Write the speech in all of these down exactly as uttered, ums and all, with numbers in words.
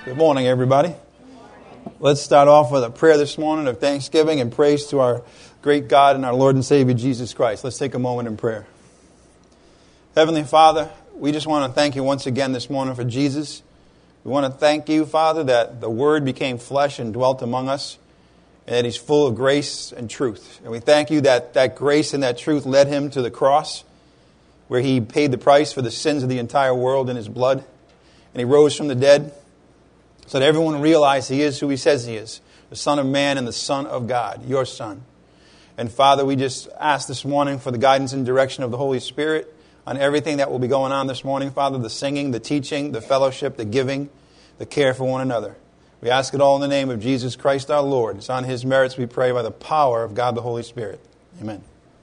Good morning, everybody. Let's start off with a prayer this morning of thanksgiving and praise to our great God and our Lord and Savior, Jesus Christ. Let's take a moment in prayer. Heavenly Father, we just want to thank you once again this morning for Jesus. We want to thank you, Father, that the Word became flesh and dwelt among us, and that He's full of grace and truth. And we thank you that that grace and that truth led Him to the cross, where He paid the price for the sins of the entire world in His blood. And He rose from the dead, so that everyone realizes He is who He says He is, the Son of Man and the Son of God, your Son. And Father, we just ask this morning for the guidance and direction of the Holy Spirit on everything that will be going on this morning, Father, the singing, the teaching, the fellowship, the giving, the care for one another. We ask it all in the name of Jesus Christ our Lord. It's on His merits we pray by the power of God the Holy Spirit. Amen.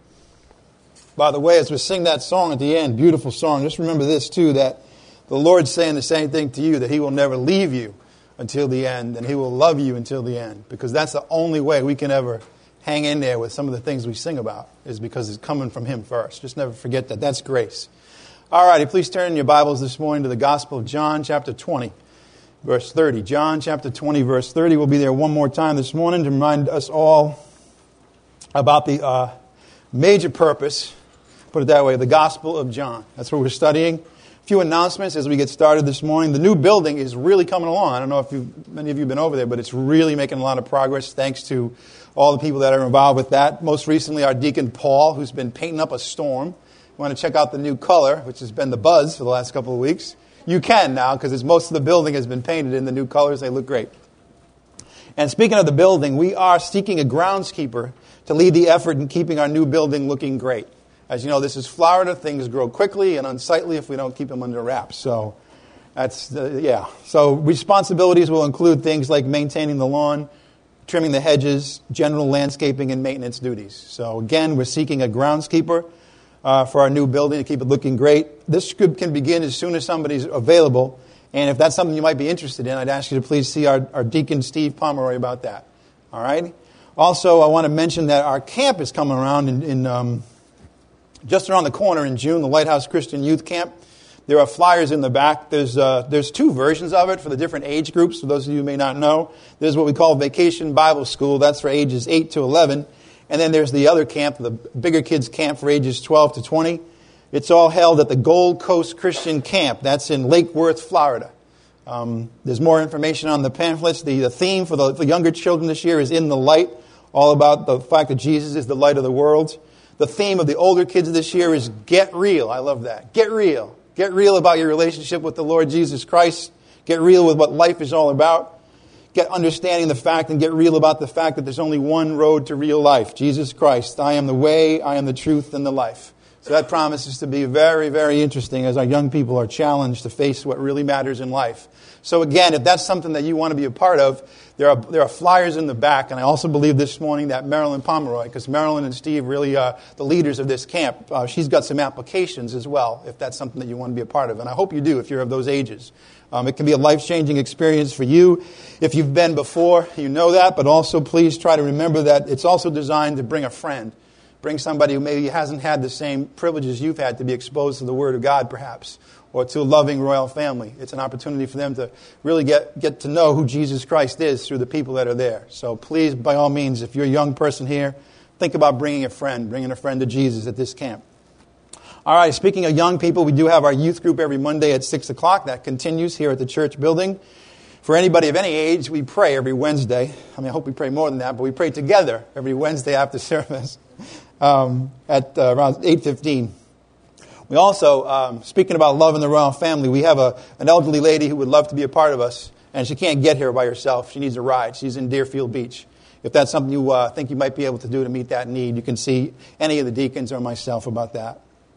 By the way, as we sing that song at the end, beautiful song, just remember this too, that the Lord's saying the same thing to you, that He will never leave you until the end, and He will love you until the end. Because that's the only way we can ever hang in there with some of the things we sing about, is because it's coming from Him first. Just never forget that. That's grace. All righty, please turn in your Bibles this morning to the Gospel of John, chapter twenty, verse thirty. John, chapter twenty, verse thirty. We'll be there one more time this morning to remind us all about the uh, major purpose, put it that way, the Gospel of John. That's what we're studying. A few announcements as we get started this morning. The new building is really coming along. I don't know if you've, many of you have been over there, but it's really making a lot of progress thanks to all the people that are involved with that. Most recently, our deacon Paul, who's been painting up a storm. You want to check out the new color, which has been the buzz for the last couple of weeks. You can now, because most of the building has been painted in the new colors. They look great. And speaking of the building, we are seeking a groundskeeper to lead the effort in keeping our new building looking great. As you know, this is Florida. Things grow quickly and unsightly if we don't keep them under wraps. So, that's, uh, yeah. So, responsibilities will include things like maintaining the lawn, trimming the hedges, general landscaping, and maintenance duties. So, again, we're seeking a groundskeeper uh, for our new building to keep it looking great. This can begin as soon as somebody's available. And if that's something you might be interested in, I'd ask you to please see our, our deacon, Steve Pomeroy, about that. All right? Also, I want to mention that our camp is coming around in... in um, just around the corner in June, the Lighthouse Christian Youth Camp. There are flyers in the back. There's uh, there's two versions of it for the different age groups, for those of you who may not know. There's what we call Vacation Bible School. That's for ages eight to eleven. And then there's the other camp, the bigger kids camp for ages twelve to twenty. It's all held at the Gold Coast Christian Camp. That's in Lake Worth, Florida. Um, there's more information on the pamphlets. The, the theme for the for younger children this year is In the Light, all about the fact that Jesus is the light of the world. The theme of the older kids this year is Get Real. I love that. Get real. Get real about your relationship with the Lord Jesus Christ. Get real with what life is all about. Get understanding the fact and get real about the fact that there's only one road to real life. Jesus Christ. I am the way, I am the truth, and the life. So that promises to be very, very interesting as our young people are challenged to face what really matters in life. So again, if that's something that you want to be a part of, there are there are flyers in the back. And I also believe this morning that Marilyn Pomeroy, because Marilyn and Steve really are the leaders of this camp, uh, she's got some applications as well, if that's something that you want to be a part of. And I hope you do if you're of those ages. Um, it can be a life-changing experience for you. If you've been before, you know that. But also please try to remember that it's also designed to bring a friend. Bring somebody who maybe hasn't had the same privileges you've had to be exposed to the Word of God, perhaps, or to a loving royal family. It's an opportunity for them to really get, get to know who Jesus Christ is through the people that are there. So please, by all means, if you're a young person here, think about bringing a friend, bringing a friend to Jesus at this camp. All right, speaking of young people, we do have our youth group every Monday at six o'clock. That continues here at the church building. For anybody of any age, we pray every Wednesday. I mean, I hope we pray more than that, but we pray together every Wednesday after service. Um, at uh, around eight fifteen. We also, um, speaking about love in the royal family, we have a an elderly lady who would love to be a part of us, and she can't get here by herself. She needs a ride. She's in Deerfield Beach. If that's something you uh, think you might be able to do to meet that need, you can see any of the deacons or myself about that.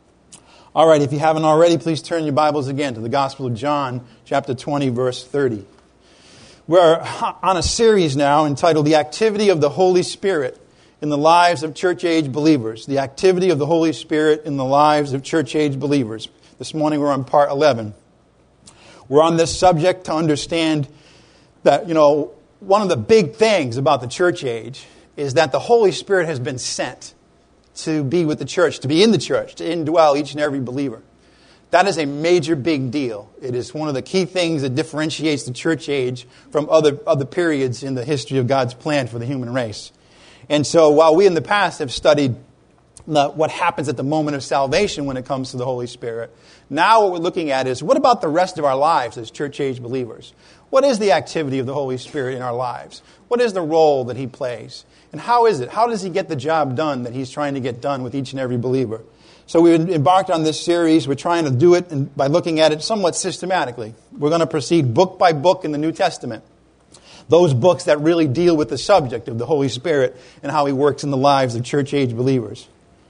All right, if you haven't already, please turn your Bibles again to the Gospel of John, chapter twenty, verse thirty. We're on a series now entitled The Activity of the Holy Spirit in the lives of church-age believers. The activity of the Holy Spirit in the lives of church-age believers. This morning we're on part eleven. We're on this subject to understand that, you know, one of the big things about the church age is that the Holy Spirit has been sent to be with the church, to be in the church, to indwell each and every believer. That is a major big deal. It is one of the key things that differentiates the church age from other, other periods in the history of God's plan for the human race. And so while we in the past have studied the, what happens at the moment of salvation when it comes to the Holy Spirit, now what we're looking at is, what about the rest of our lives as church age believers? What is the activity of the Holy Spirit in our lives? What is the role that He plays? And how is it? How does He get the job done that He's trying to get done with each and every believer? So we've embarked on this series. We're trying to do it by looking at it somewhat systematically. We're going to proceed book by book in the New Testament. Those books that really deal with the subject of the Holy Spirit and how He works in the lives of church-age believers.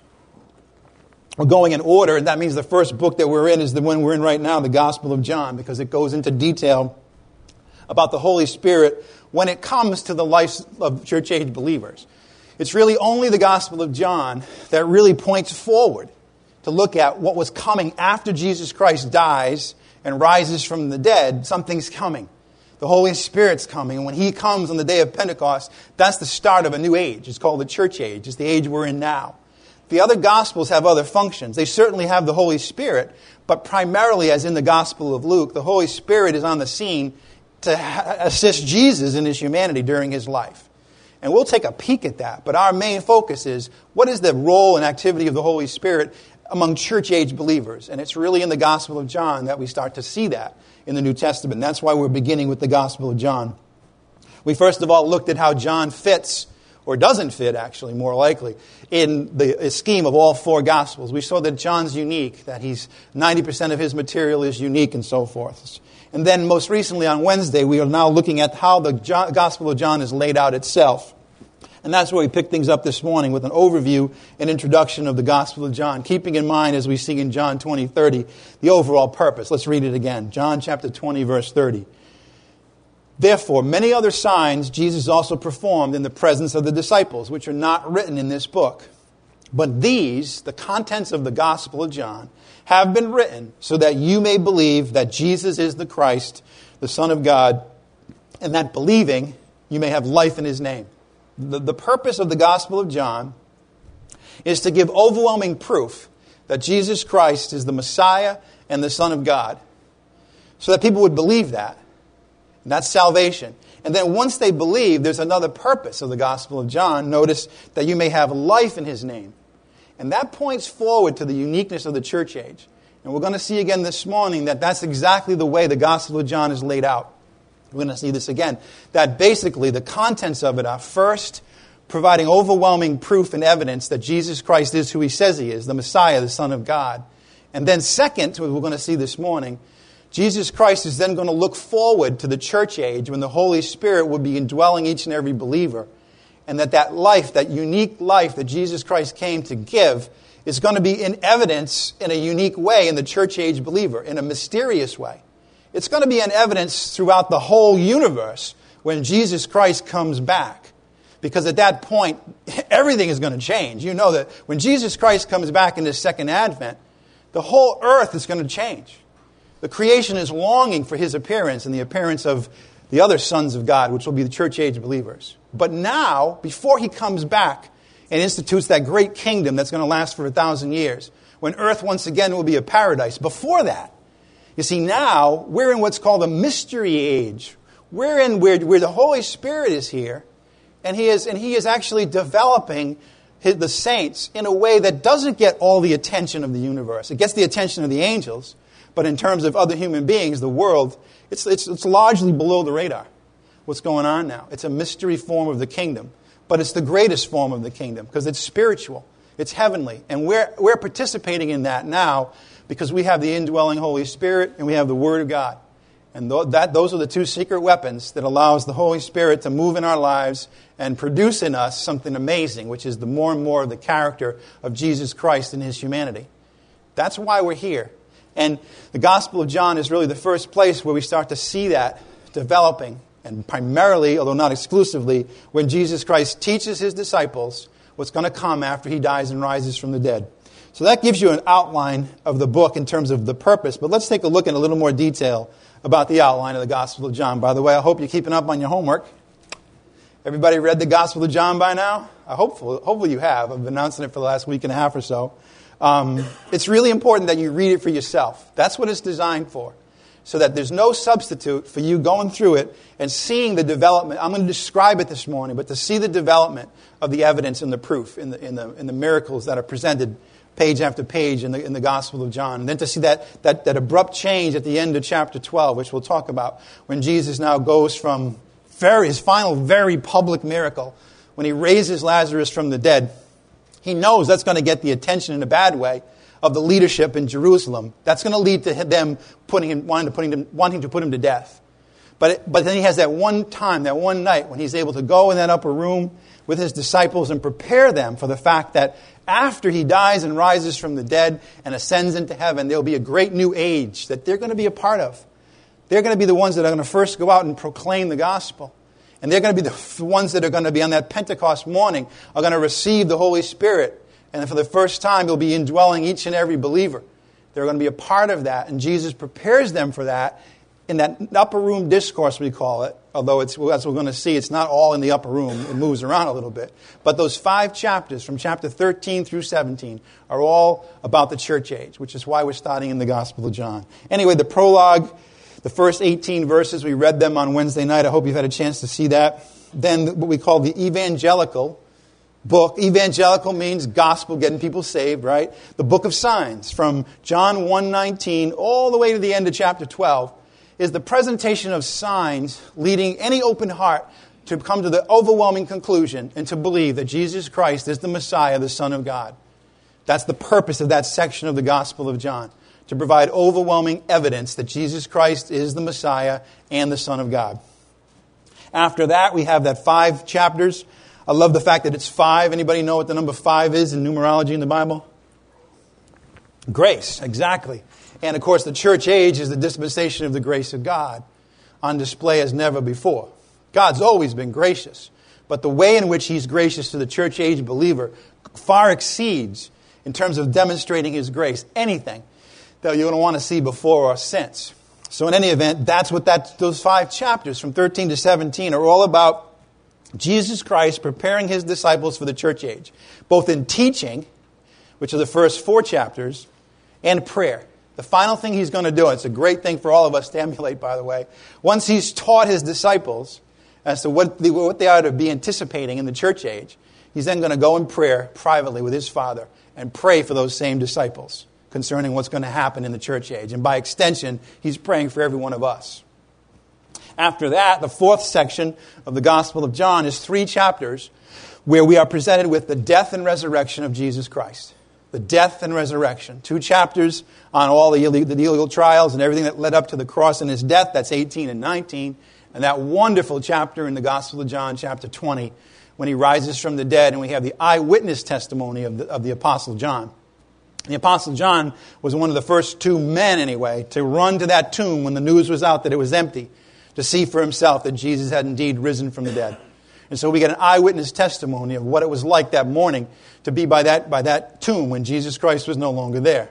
We're going in order, and that means the first book that we're in is the one we're in right now, the Gospel of John, because it goes into detail about the Holy Spirit when it comes to the life of church-age believers. It's really only the Gospel of John that really points forward to look at what was coming after Jesus Christ dies and rises from the dead. Something's coming. The Holy Spirit's coming. And when He comes on the day of Pentecost, that's the start of a new age. It's called the church age. It's the age we're in now. The other Gospels have other functions. They certainly have the Holy Spirit, but primarily, as in the Gospel of Luke, the Holy Spirit is on the scene to assist Jesus in His humanity during His life. And we'll take a peek at that. But our main focus is, what is the role and activity of the Holy Spirit among church-age believers? And it's really in the Gospel of John that we start to see that in the New Testament. That's why we're beginning with the Gospel of John. We first of all looked at how John fits, or doesn't fit actually, more likely, in the scheme of all four Gospels. We saw that John's unique, that he's ninety percent of his material is unique and so forth. And then most recently on Wednesday, we are now looking at how the John, Gospel of John is laid out itself. And that's where we pick things up this morning with an overview and introduction of the Gospel of John, keeping in mind, as we see in John twenty thirty, the overall purpose. Let's read it again. John chapter twenty, verse thirty. Therefore, many other signs Jesus also performed in the presence of the disciples, which are not written in this book. But these, the contents of the Gospel of John, have been written so that you may believe that Jesus is the Christ, the Son of God, and that believing you may have life in His name. The, the purpose of the Gospel of John is to give overwhelming proof that Jesus Christ is the Messiah and the Son of God, so that people would believe that. And that's salvation. And then once they believe, there's another purpose of the Gospel of John. Notice that you may have life in His name. And that points forward to the uniqueness of the church age. And we're going to see again this morning that that's exactly the way the Gospel of John is laid out. We're going to see this again. That basically the contents of it are first providing overwhelming proof and evidence that Jesus Christ is who He says He is, the Messiah, the Son of God. And then second, what we're going to see this morning, Jesus Christ is then going to look forward to the church age when the Holy Spirit will be indwelling each and every believer. And that that life, that unique life that Jesus Christ came to give, is going to be in evidence in a unique way in the church age believer, in a mysterious way. It's going to be in evidence throughout the whole universe when Jesus Christ comes back. Because at that point, everything is going to change. You know that when Jesus Christ comes back in His second advent, the whole earth is going to change. The creation is longing for His appearance and the appearance of the other sons of God, which will be the church age believers. But now, before He comes back and institutes that great kingdom that's going to last for a thousand years, when earth once again will be a paradise, before that, you see, now we're in what's called a mystery age. We're in where, where the Holy Spirit is here, and He is, and He is actually developing his, the saints in a way that doesn't get all the attention of the universe. It gets the attention of the angels, but in terms of other human beings, the world, it's, it's, it's largely below the radar. What's going on now? It's a mystery form of the kingdom, but it's the greatest form of the kingdom because it's spiritual, it's heavenly, and we're we're participating in that now. Because we have the indwelling Holy Spirit and we have the Word of God. And th- that, those are the two secret weapons that allows the Holy Spirit to move in our lives and produce in us something amazing, which is the more and more of the character of Jesus Christ in His humanity. That's why we're here. And the Gospel of John is really the first place where we start to see that developing. And primarily, although not exclusively, when Jesus Christ teaches His disciples what's going to come after He dies and rises from the dead. So that gives you an outline of the book in terms of the purpose. But let's take a look in a little more detail about the outline of the Gospel of John. By the way, I hope you're keeping up on your homework. Everybody read the Gospel of John by now? I hope, hopefully you have. I've been announcing it for the last week and a half or so. um, it's really important that you read it for yourself. That's what it's designed for. So that there's no substitute for you going through it and seeing the development. I'm going to describe it this morning, but to see the development of the evidence and the proof in the in the in the miracles that are presented page after page in the in the Gospel of John. And then to see that that that abrupt change at the end of chapter twelve, which we'll talk about, when Jesus now goes from very his final very public miracle, when he raises Lazarus from the dead. He knows that's going to get the attention in a bad way of the leadership in Jerusalem. That's going to lead to them putting him, wanting to put him, wanting to put him to death. But it, but then he has that one time, that one night, when he's able to go in that upper room with his disciples and prepare them for the fact that after he dies and rises from the dead and ascends into heaven, there'll be a great new age that they're going to be a part of. They're going to be the ones that are going to first go out and proclaim the gospel. And they're going to be the ones that are going to be on that Pentecost morning, are going to receive the Holy Spirit. And for the first time, He'll be indwelling each and every believer. They're going to be a part of that. And Jesus prepares them for that in that upper room discourse, we call it. Although, it's, as we're going to see, it's not all in the upper room. It moves around a little bit. But those five chapters, from chapter thirteen through seventeen, are all about the church age, which is why we're starting in the Gospel of John. Anyway, the prologue, the first eighteen verses, we read them on Wednesday night. I hope you've had a chance to see that. Then what we call the evangelical book. Evangelical means gospel, getting people saved, right? The book of signs, from John one nineteen all the way to the end of chapter twelve, is the presentation of signs leading any open heart to come to the overwhelming conclusion and to believe that Jesus Christ is the Messiah, the Son of God. That's the purpose of that section of the Gospel of John, to provide overwhelming evidence that Jesus Christ is the Messiah and the Son of God. After that, we have that five chapters. I love the fact that it's five. Anybody know what the number five is in numerology in the Bible? Grace, exactly. And of course, the church age is the dispensation of the grace of God, on display as never before. God's always been gracious, but the way in which He's gracious to the church age believer far exceeds, in terms of demonstrating His grace, anything that you're going to want to see before or since. So in any event, that's what that those five chapters from thirteen to seventeen are all about. Jesus Christ preparing His disciples for the church age, both in teaching, which are the first four chapters, and prayer. The final thing He's going to do, it's a great thing for all of us to emulate, by the way. Once He's taught His disciples as to what they, what they ought to be anticipating in the church age, He's then going to go in prayer privately with His Father and pray for those same disciples concerning what's going to happen in the church age. And by extension, He's praying for every one of us. After that, the fourth section of the Gospel of John is three chapters where we are presented with the death and resurrection of Jesus Christ. The death and resurrection. Two chapters on all the illegal, the illegal trials and everything that led up to the cross and His death. That's eighteen and nineteen. And that wonderful chapter in the Gospel of John, chapter twenty, when He rises from the dead and we have the eyewitness testimony of the, of the Apostle John. The Apostle John was one of the first two men, anyway, to run to that tomb when the news was out that it was empty, to see for himself that Jesus had indeed risen from the dead. And so we get an eyewitness testimony of what it was like that morning to be by that, by that tomb when Jesus Christ was no longer there.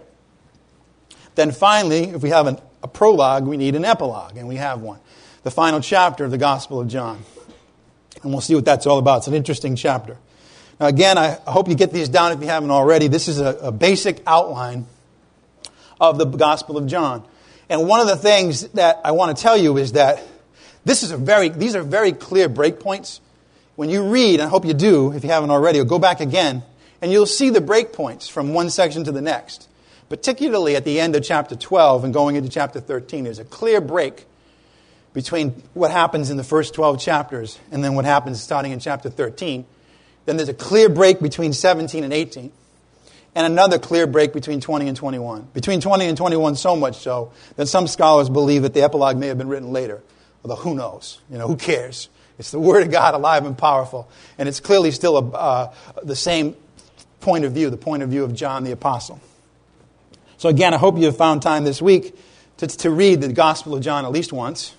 Then finally, if we have an, a prologue, we need an epilogue, and we have one. The final chapter of the Gospel of John. And we'll see what that's all about. It's an interesting chapter. Now again, I hope you get these down if you haven't already. This is a, a basic outline of the Gospel of John. And one of the things that I want to tell you is that this is a very, these are very clear breakpoints. When you read, and I hope you do, if you haven't already, or go back again, and you'll see the breakpoints from one section to the next. Particularly at the end of chapter twelve and going into chapter thirteen, there's a clear break between what happens in the first twelve chapters and then what happens starting in chapter thirteen. Then there's a clear break between seventeen and eighteen. And another clear break between twenty and twenty-one. Between twenty and twenty-one, so much so that some scholars believe that the epilogue may have been written later. Although who knows? You know, who cares? It's the Word of God, alive and powerful. And it's clearly still a, uh, the same point of view, the point of view of John the Apostle. So again, I hope you have found time this week to, to read the Gospel of John at least once.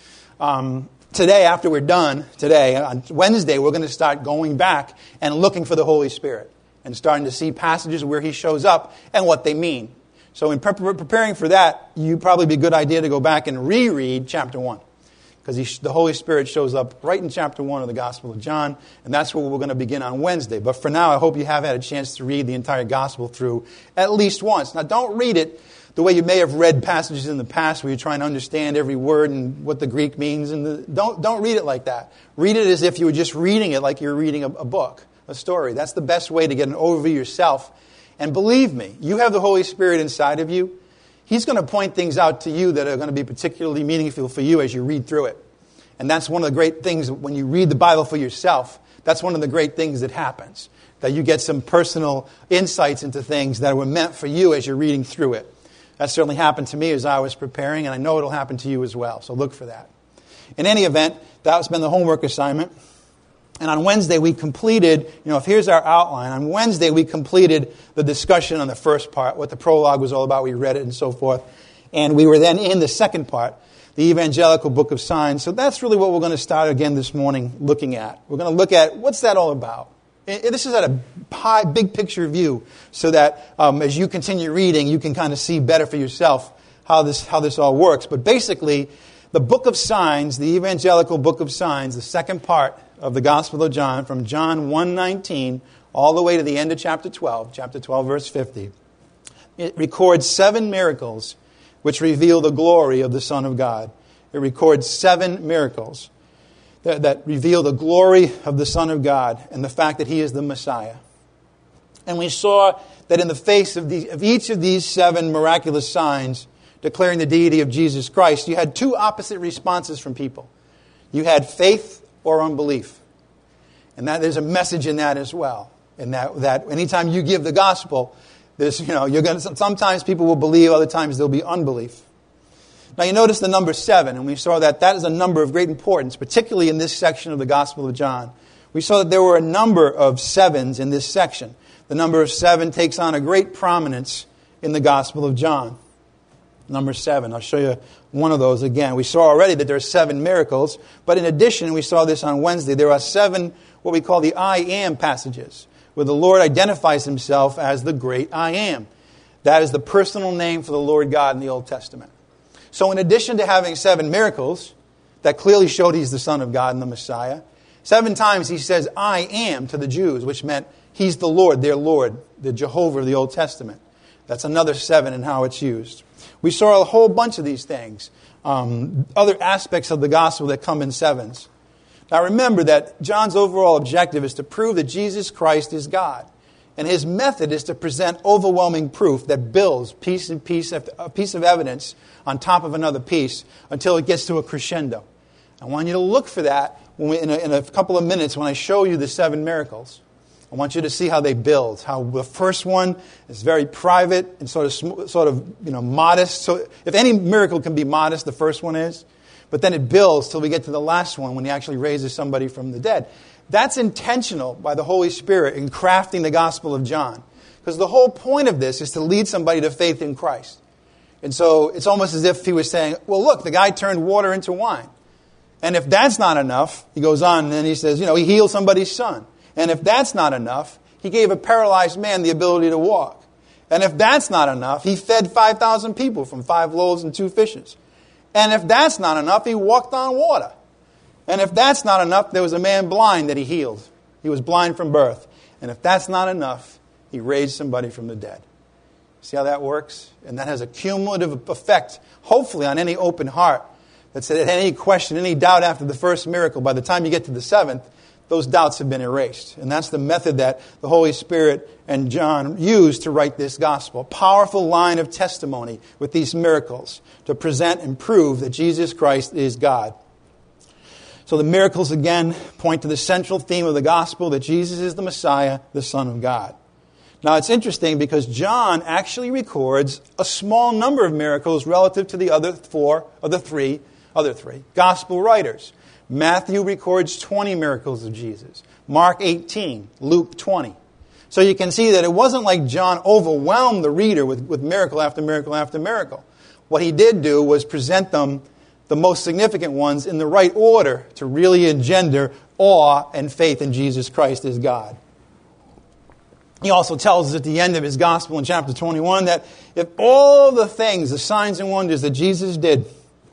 Um, today, after we're done, today, on Wednesday, we're going to start going back and looking for the Holy Spirit and starting to see passages where He shows up and what they mean. So in pre- preparing for that, you'd probably be a good idea to go back and reread chapter one. because the Holy Spirit shows up right in chapter one of the Gospel of John, and that's where we're going to begin on Wednesday. But for now, I hope you have had a chance to read the entire Gospel through at least once. Now, don't read it the way you may have read passages in the past where you're trying to understand every word and what the Greek means. And the, don't, don't read it like that. Read it as if you were just reading it like you're reading a, a book, a story. That's the best way to get an overview yourself. And believe me, you have the Holy Spirit inside of you. He's going to point things out to you that are going to be particularly meaningful for you as you read through it. And that's one of the great things when you read the Bible for yourself. That's one of the great things that happens. That you get some personal insights into things that were meant for you as you're reading through it. That certainly happened to me as I was preparing, and I know it'll happen to you as well. So look for that. In any event, that's been the homework assignment. And on Wednesday, we completed, you know, if here's our outline. On Wednesday, we completed the discussion on the first part, what the prologue was all about. We read it and so forth. And we were then in the second part, the Evangelical Book of Signs. So that's really what we're going to start again this morning looking at. We're going to look at what's that all about. This is at a high, big picture view so that um, as you continue reading, you can kind of see better for yourself how this, how this all works. But basically, the Book of Signs, the Evangelical Book of Signs, the second part of the Gospel of John, from John one nineteen all the way to the end of chapter twelve, chapter twelve, verse fifty. It records seven miracles which reveal the glory of the Son of God. It records seven miracles that, that reveal the glory of the Son of God and the fact that He is the Messiah. And we saw that in the face of, the, of each of these seven miraculous signs declaring the deity of Jesus Christ, you had two opposite responses from people. You had faith or unbelief. And that there's a message in that as well. And that, that anytime you give the gospel, there's, you know, you're going to, sometimes people will believe, other times there'll be unbelief. Now you notice the number seven, and we saw that that is a number of great importance, particularly in this section of the Gospel of John. We saw that there were a number of sevens in this section. The number of seven takes on a great prominence in the Gospel of John. Number seven. I'll show you one of those again. We saw already that there are seven miracles, but in addition, we saw this on Wednesday, there are seven what we call the I am passages, where the Lord identifies Himself as the great I am. That is the personal name for the Lord God in the Old Testament. So in addition to having seven miracles that clearly showed He's the Son of God and the Messiah, seven times He says, I am to the Jews, which meant He's the Lord, their Lord, the Jehovah of the Old Testament. That's another seven in how it's used. We saw a whole bunch of these things, um, other aspects of the gospel that come in sevens. Now remember that John's overall objective is to prove that Jesus Christ is God. And his method is to present overwhelming proof that builds piece and piece after a piece of evidence on top of another piece until it gets to a crescendo. I want you to look for that when we, in, a, in a couple of minutes when I show you the seven miracles. I want you to see how they build. How the first one is very private and sort of, sort of, you know, modest. So if any miracle can be modest, the first one is. But then it builds till we get to the last one when He actually raises somebody from the dead. That's intentional by the Holy Spirit in crafting the Gospel of John. Because the whole point of this is to lead somebody to faith in Christ. And so it's almost as if He was saying, well, look, the guy turned water into wine. And if that's not enough, He goes on and then He says, you know, He healed somebody's son. And if that's not enough, He gave a paralyzed man the ability to walk. And if that's not enough, He fed five thousand people from five loaves and two fishes. And if that's not enough, He walked on water. And if that's not enough, there was a man blind that He healed. He was blind from birth. And if that's not enough, He raised somebody from the dead. See how that works? And that has a cumulative effect, hopefully on any open heart, that said that any question, any doubt after the first miracle, by the time you get to the seventh, those doubts have been erased. And that's the method that the Holy Spirit and John used to write this gospel. A powerful line of testimony with these miracles to present and prove that Jesus Christ is God. So the miracles again point to the central theme of the gospel, that Jesus is the Messiah, the Son of God. Now it's interesting because John actually records a small number of miracles relative to the other four, or the three, other three, gospel writers. Matthew records twenty miracles of Jesus. Mark eighteen. Luke twenty. So you can see that it wasn't like John overwhelmed the reader with, with miracle after miracle after miracle. What he did do was present them, the most significant ones, in the right order to really engender awe and faith in Jesus Christ as God. He also tells us at the end of his gospel in chapter twenty-one that if all the things, the signs and wonders that Jesus did,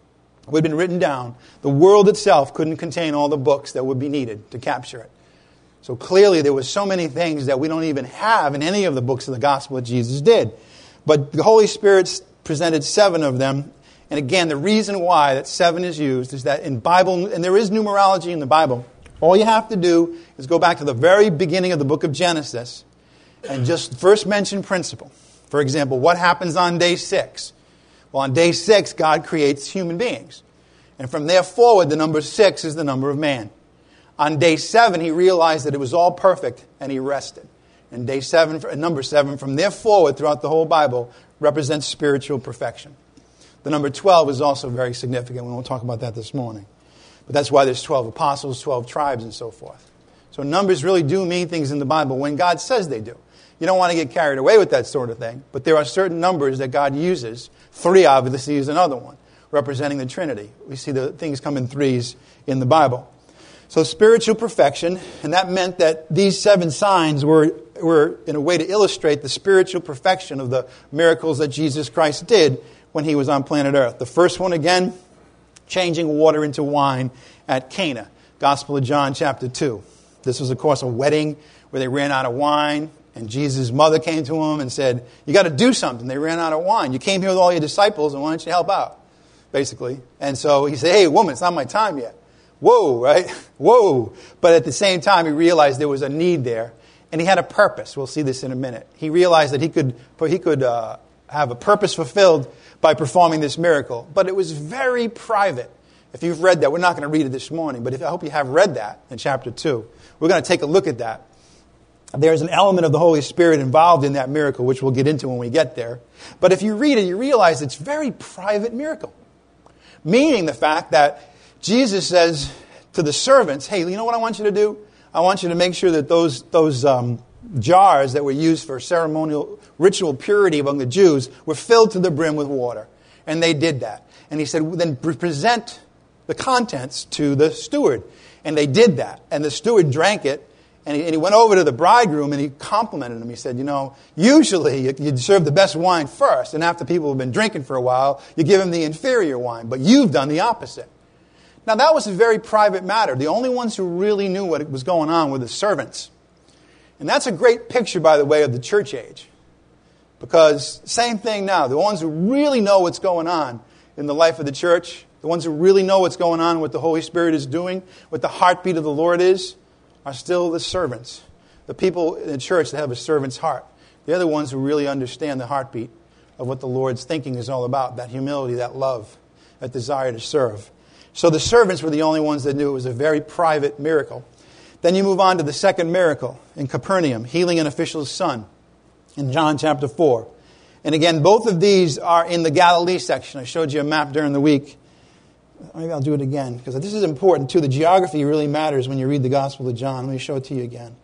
would have been written down, the world itself couldn't contain all the books that would be needed to capture it. So clearly there were so many things that we don't even have in any of the books of the gospel that Jesus did. But the Holy Spirit presented seven of them. And again, the reason why that seven is used is that in Bible, and there is numerology in the Bible, all you have to do is go back to the very beginning of the book of Genesis and just first mention principle. For example, what happens on day six? Well, on day six, God creates human beings. And from there forward, the number six is the number of man. On day seven, he realized that it was all perfect, and he rested. And day seven, number seven, from there forward throughout the whole Bible, represents spiritual perfection. The number twelve is also very significant. We won't talk about that this morning. But that's why there's twelve apostles, twelve tribes, and so forth. So numbers really do mean things in the Bible when God says they do. You don't want to get carried away with that sort of thing. But there are certain numbers that God uses. Three, obviously, is another one, representing the Trinity. We see the things come in threes in the Bible. So spiritual perfection, and that meant that these seven signs were, were in a way to illustrate the spiritual perfection of the miracles that Jesus Christ did when he was on planet Earth. The first one, again, changing water into wine at Cana. Gospel of John, chapter two. This was, of course, a wedding where they ran out of wine, and Jesus' mother came to him and said, you got to do something. They ran out of wine. You came here with all your disciples, and why don't you help out, basically. And so he said, hey, woman, it's not my time yet. Whoa, right? Whoa. But at the same time, he realized there was a need there. And he had a purpose. We'll see this in a minute. He realized that he could he could uh, have a purpose fulfilled by performing this miracle. But it was very private. If you've read that, we're not going to read it this morning, but if, I hope you have read that in chapter two. We're going to take a look at that. There's an element of the Holy Spirit involved in that miracle, which we'll get into when we get there. But if you read it, you realize it's a very private miracle. Meaning the fact that Jesus says to the servants, hey, you know what I want you to do? I want you to make sure that those those um, jars that were used for ceremonial ritual purity among the Jews were filled to the brim with water. And they did that. And he said, well, then present the contents to the steward. And they did that. And the steward drank it. And he, and he went over to the bridegroom and he complimented him. He said, you know, usually you'd serve the best wine first. And after people have been drinking for a while, you give them the inferior wine. But you've done the opposite. Now, that was a very private matter. The only ones who really knew what was going on were the servants. And that's a great picture, by the way, of the church age. Because same thing now. The ones who really know what's going on in the life of the church, the ones who really know what's going on, what the Holy Spirit is doing, what the heartbeat of the Lord is, are still the servants. The people in the church that have a servant's heart. They're the ones who really understand the heartbeat of what the Lord's thinking is all about. That humility, that love, that desire to serve. So the servants were the only ones that knew it was a very private miracle. Then you move on to the second miracle in Capernaum, healing an official's son in John chapter four. And again, both of these are in the Galilee section. I showed you a map during the week. Maybe I'll do it again, because this is important too. The geography really matters when you read the Gospel of John. Let me show it to you again.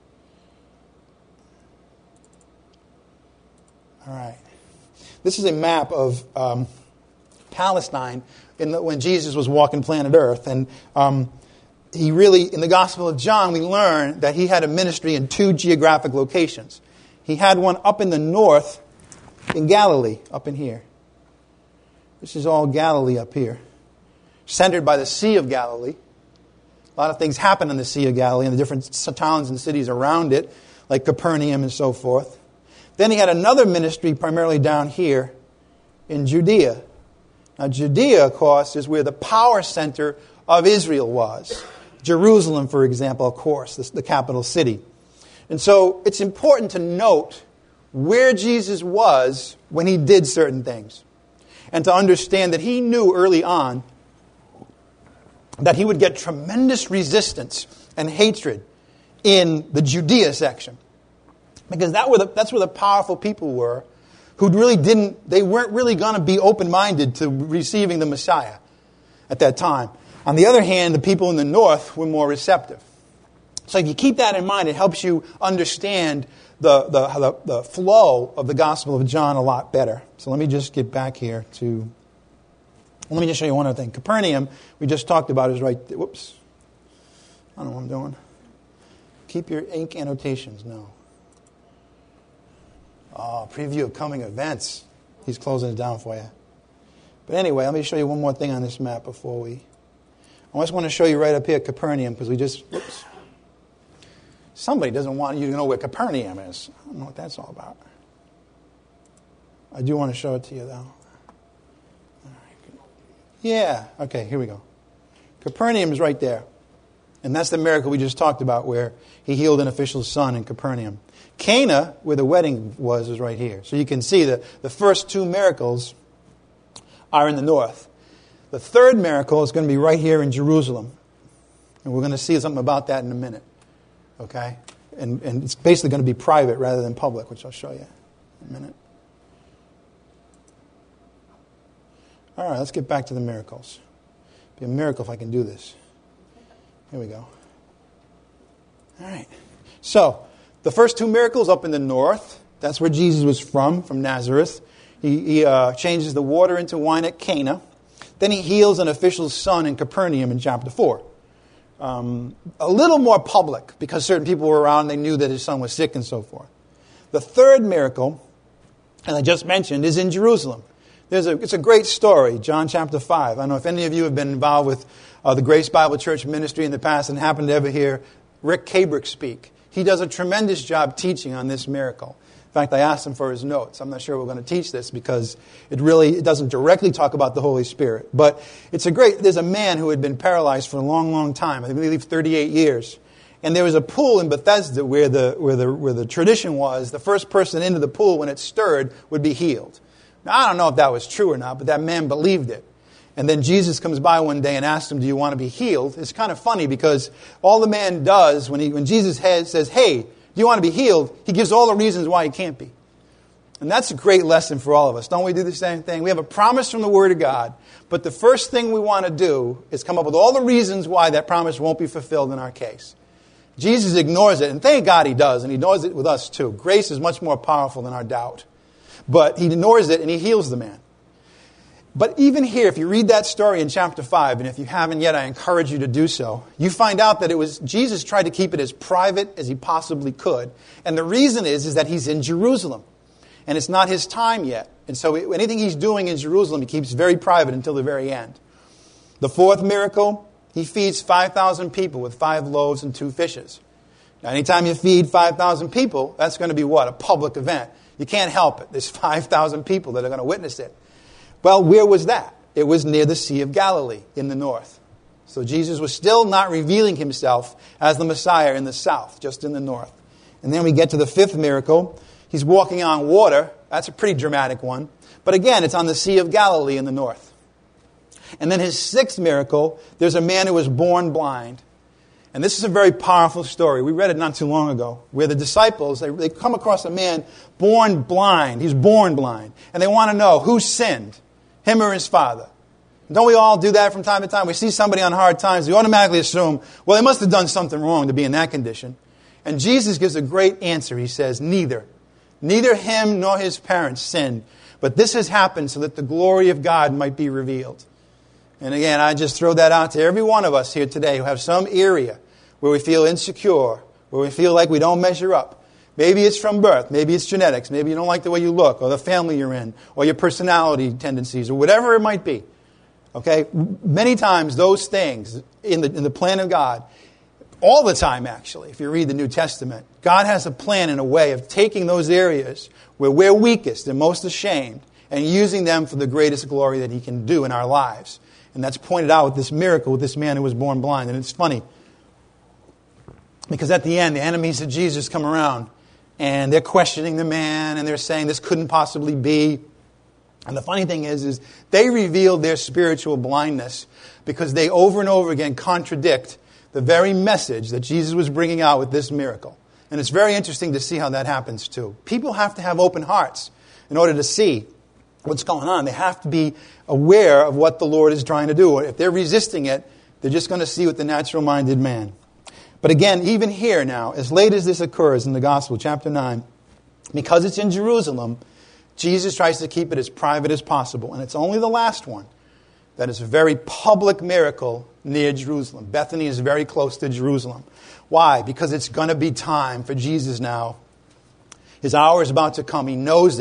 All right. This is a map of um, Palestine in the, when Jesus was walking planet Earth. And um, he really, in the Gospel of John, we learn that he had a ministry in two geographic locations. He had one up in the north in Galilee, up in here. This is all Galilee up here. Centered by the Sea of Galilee. A lot of things happen in the Sea of Galilee and the different towns and cities around it, like Capernaum and so forth. Then he had another ministry primarily down here in Judea. Now, Judea, of course, is where the power center of Israel was. Jerusalem, for example, of course, the capital city. And so it's important to note where Jesus was when he did certain things. And to understand that he knew early on that he would get tremendous resistance and hatred in the Judea section. Because that were the, that's where the powerful people were who really didn't, they weren't really going to be open-minded to receiving the Messiah at that time. On the other hand, the people in the north were more receptive. So if you keep that in mind, it helps you understand the, the, the, the flow of the Gospel of John a lot better. So let me just get back here to... Let me just show you one other thing. Capernaum, we just talked about, is right there. Whoops. I don't know what I'm doing. Keep your ink annotations. No. Oh, preview of coming events. He's closing it down for you. But anyway, let me show you one more thing on this map before we... I just want to show you right up here Capernaum, because we just... Whoops. Somebody doesn't want you to know where Capernaum is. I don't know what that's all about. I do want to show it to you, though. Yeah, okay, here we go. Capernaum is right there. And that's the miracle we just talked about, where he healed an official's son in Capernaum. Cana, where the wedding was, is right here. So you can see that the first two miracles are in the north. The third miracle is going to be right here in Jerusalem. And we're going to see something about that in a minute. Okay? And, and it's basically going to be private rather than public, which I'll show you in a minute. All right, let's get back to the miracles. It'd be a miracle if I can do this. Here we go. All right. So, the first two miracles up in the north, that's where Jesus was from, from Nazareth. He, he uh, changes the water into wine at Cana. Then he heals an official's son in Capernaum in chapter four. Um, a little more public, because certain people were around, they knew that his son was sick and so forth. The third miracle, and I just mentioned, is in Jerusalem. There's a, it's a great story, John chapter five. I don't know if any of you have been involved with uh, the Grace Bible Church ministry in the past and happened to ever hear Rick Cabrick speak. He does a tremendous job teaching on this miracle. In fact, I asked him for his notes. I'm not sure we're going to teach this because it really it doesn't directly talk about the Holy Spirit. But it's a great, there's a man who had been paralyzed for a long, long time. I believe thirty-eight years. And there was a pool in Bethesda where the, where the, where the tradition was the first person into the pool when it stirred would be healed. Now, I don't know if that was true or not, but that man believed it. And then Jesus comes by one day and asks him, do you want to be healed? It's kind of funny because all the man does when, he, when Jesus has, says, hey, do you want to be healed? He gives all the reasons why he can't be. And that's a great lesson for all of us. Don't we do the same thing? We have a promise from the Word of God, but the first thing we want to do is come up with all the reasons why that promise won't be fulfilled in our case. Jesus ignores it, and thank God he does, and he knows it with us too. Grace is much more powerful than our doubt. But he ignores it, and he heals the man. But even here, if you read that story in chapter five, and if you haven't yet, I encourage you to do so, you find out that it was Jesus tried to keep it as private as he possibly could. And the reason is, is that he's in Jerusalem. And it's not his time yet. And so anything he's doing in Jerusalem, he keeps very private until the very end. The fourth miracle, he feeds five thousand people with five loaves and two fishes. Now, anytime you feed five thousand people, that's going to be what? A public event. You can't help it. There's five thousand people that are going to witness it. Well, where was that? It was near the Sea of Galilee in the north. So Jesus was still not revealing himself as the Messiah in the south, just in the north. And then we get to the fifth miracle. He's walking on water. That's a pretty dramatic one. But again, it's on the Sea of Galilee in the north. And then his sixth miracle, there's a man who was born blind. And this is a very powerful story. We read it not too long ago, where the disciples, they, they come across a man born blind. He's born blind. And they want to know who sinned, him or his father. Don't we all do that from time to time? We see somebody on hard times, we automatically assume, well, they must have done something wrong to be in that condition. And Jesus gives a great answer. He says, neither. Neither him nor his parents sinned. But this has happened so that the glory of God might be revealed. And again, I just throw that out to every one of us here today who have some area where we feel insecure, where we feel like we don't measure up. Maybe it's from birth, maybe it's genetics, maybe you don't like the way you look, or the family you're in, or your personality tendencies, or whatever it might be. Okay? Many times those things in the, in the plan of God, all the time actually, if you read the New Testament, God has a plan and a way of taking those areas where we're weakest and most ashamed and using them for the greatest glory that he can do in our lives. And that's pointed out with this miracle with this man who was born blind. And it's funny, because at the end, the enemies of Jesus come around, and they're questioning the man, and they're saying this couldn't possibly be. And the funny thing is, is they revealed their spiritual blindness because they over and over again contradict the very message that Jesus was bringing out with this miracle. And it's very interesting to see how that happens too. People have to have open hearts in order to see what's going on. They have to be aware of what the Lord is trying to do. If they're resisting it, they're just going to see with the natural-minded man. But again, even here now, as late as this occurs in the Gospel, chapter nine, because it's in Jerusalem, Jesus tries to keep it as private as possible. And it's only the last one that is a very public miracle near Jerusalem. Bethany is very close to Jerusalem. Why? Because it's going to be time for Jesus now. His hour is about to come. He knows it.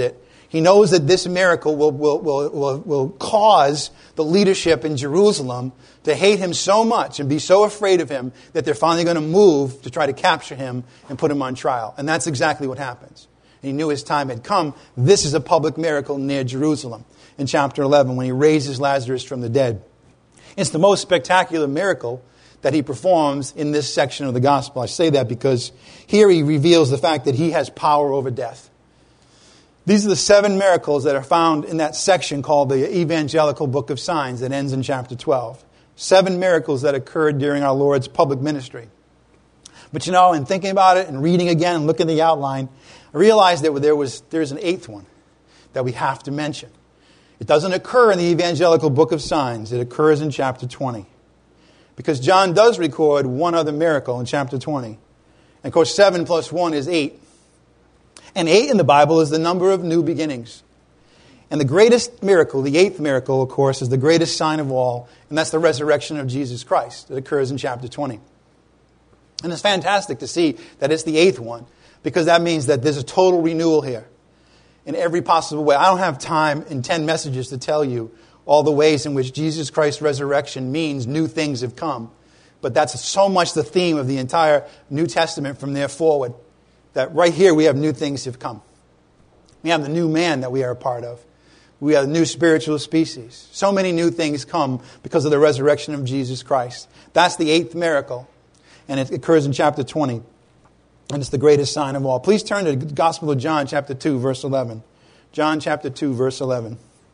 He knows that this miracle will, will, will, will, will cause the leadership in Jerusalem to hate him so much and be so afraid of him that they're finally going to move to try to capture him and put him on trial. And that's exactly what happens. He knew his time had come. This is a public miracle near Jerusalem in chapter eleven when he raises Lazarus from the dead. It's the most spectacular miracle that he performs in this section of the gospel. I say that because here he reveals the fact that he has power over death. These are the seven miracles that are found in that section called the Evangelical Book of Signs that ends in chapter twelve. Seven miracles that occurred during our Lord's public ministry. But you know, in thinking about it and reading again and looking at the outline, I realized that there was there's an eighth one that we have to mention. It doesn't occur in the Evangelical Book of Signs. It occurs in chapter twenty. Because John does record one other miracle in chapter twenty. And of course, seven plus one is eight. And eight in the Bible is the number of new beginnings. And the greatest miracle, the eighth miracle, of course, is the greatest sign of all, and that's the resurrection of Jesus Christ. It occurs in chapter twenty. And it's fantastic to see that it's the eighth one, because that means that there's a total renewal here in every possible way. I don't have time in ten messages to tell you all the ways in which Jesus Christ's resurrection means new things have come. But that's so much the theme of the entire New Testament from there forward, that right here we have new things have come. We have the new man that we are a part of. We have a new spiritual species. So many new things come because of the resurrection of Jesus Christ. That's the eighth miracle. And it occurs in chapter twenty. And it's the greatest sign of all. Please turn to the Gospel of John, chapter two, verse eleven. John, chapter two, verse eleven.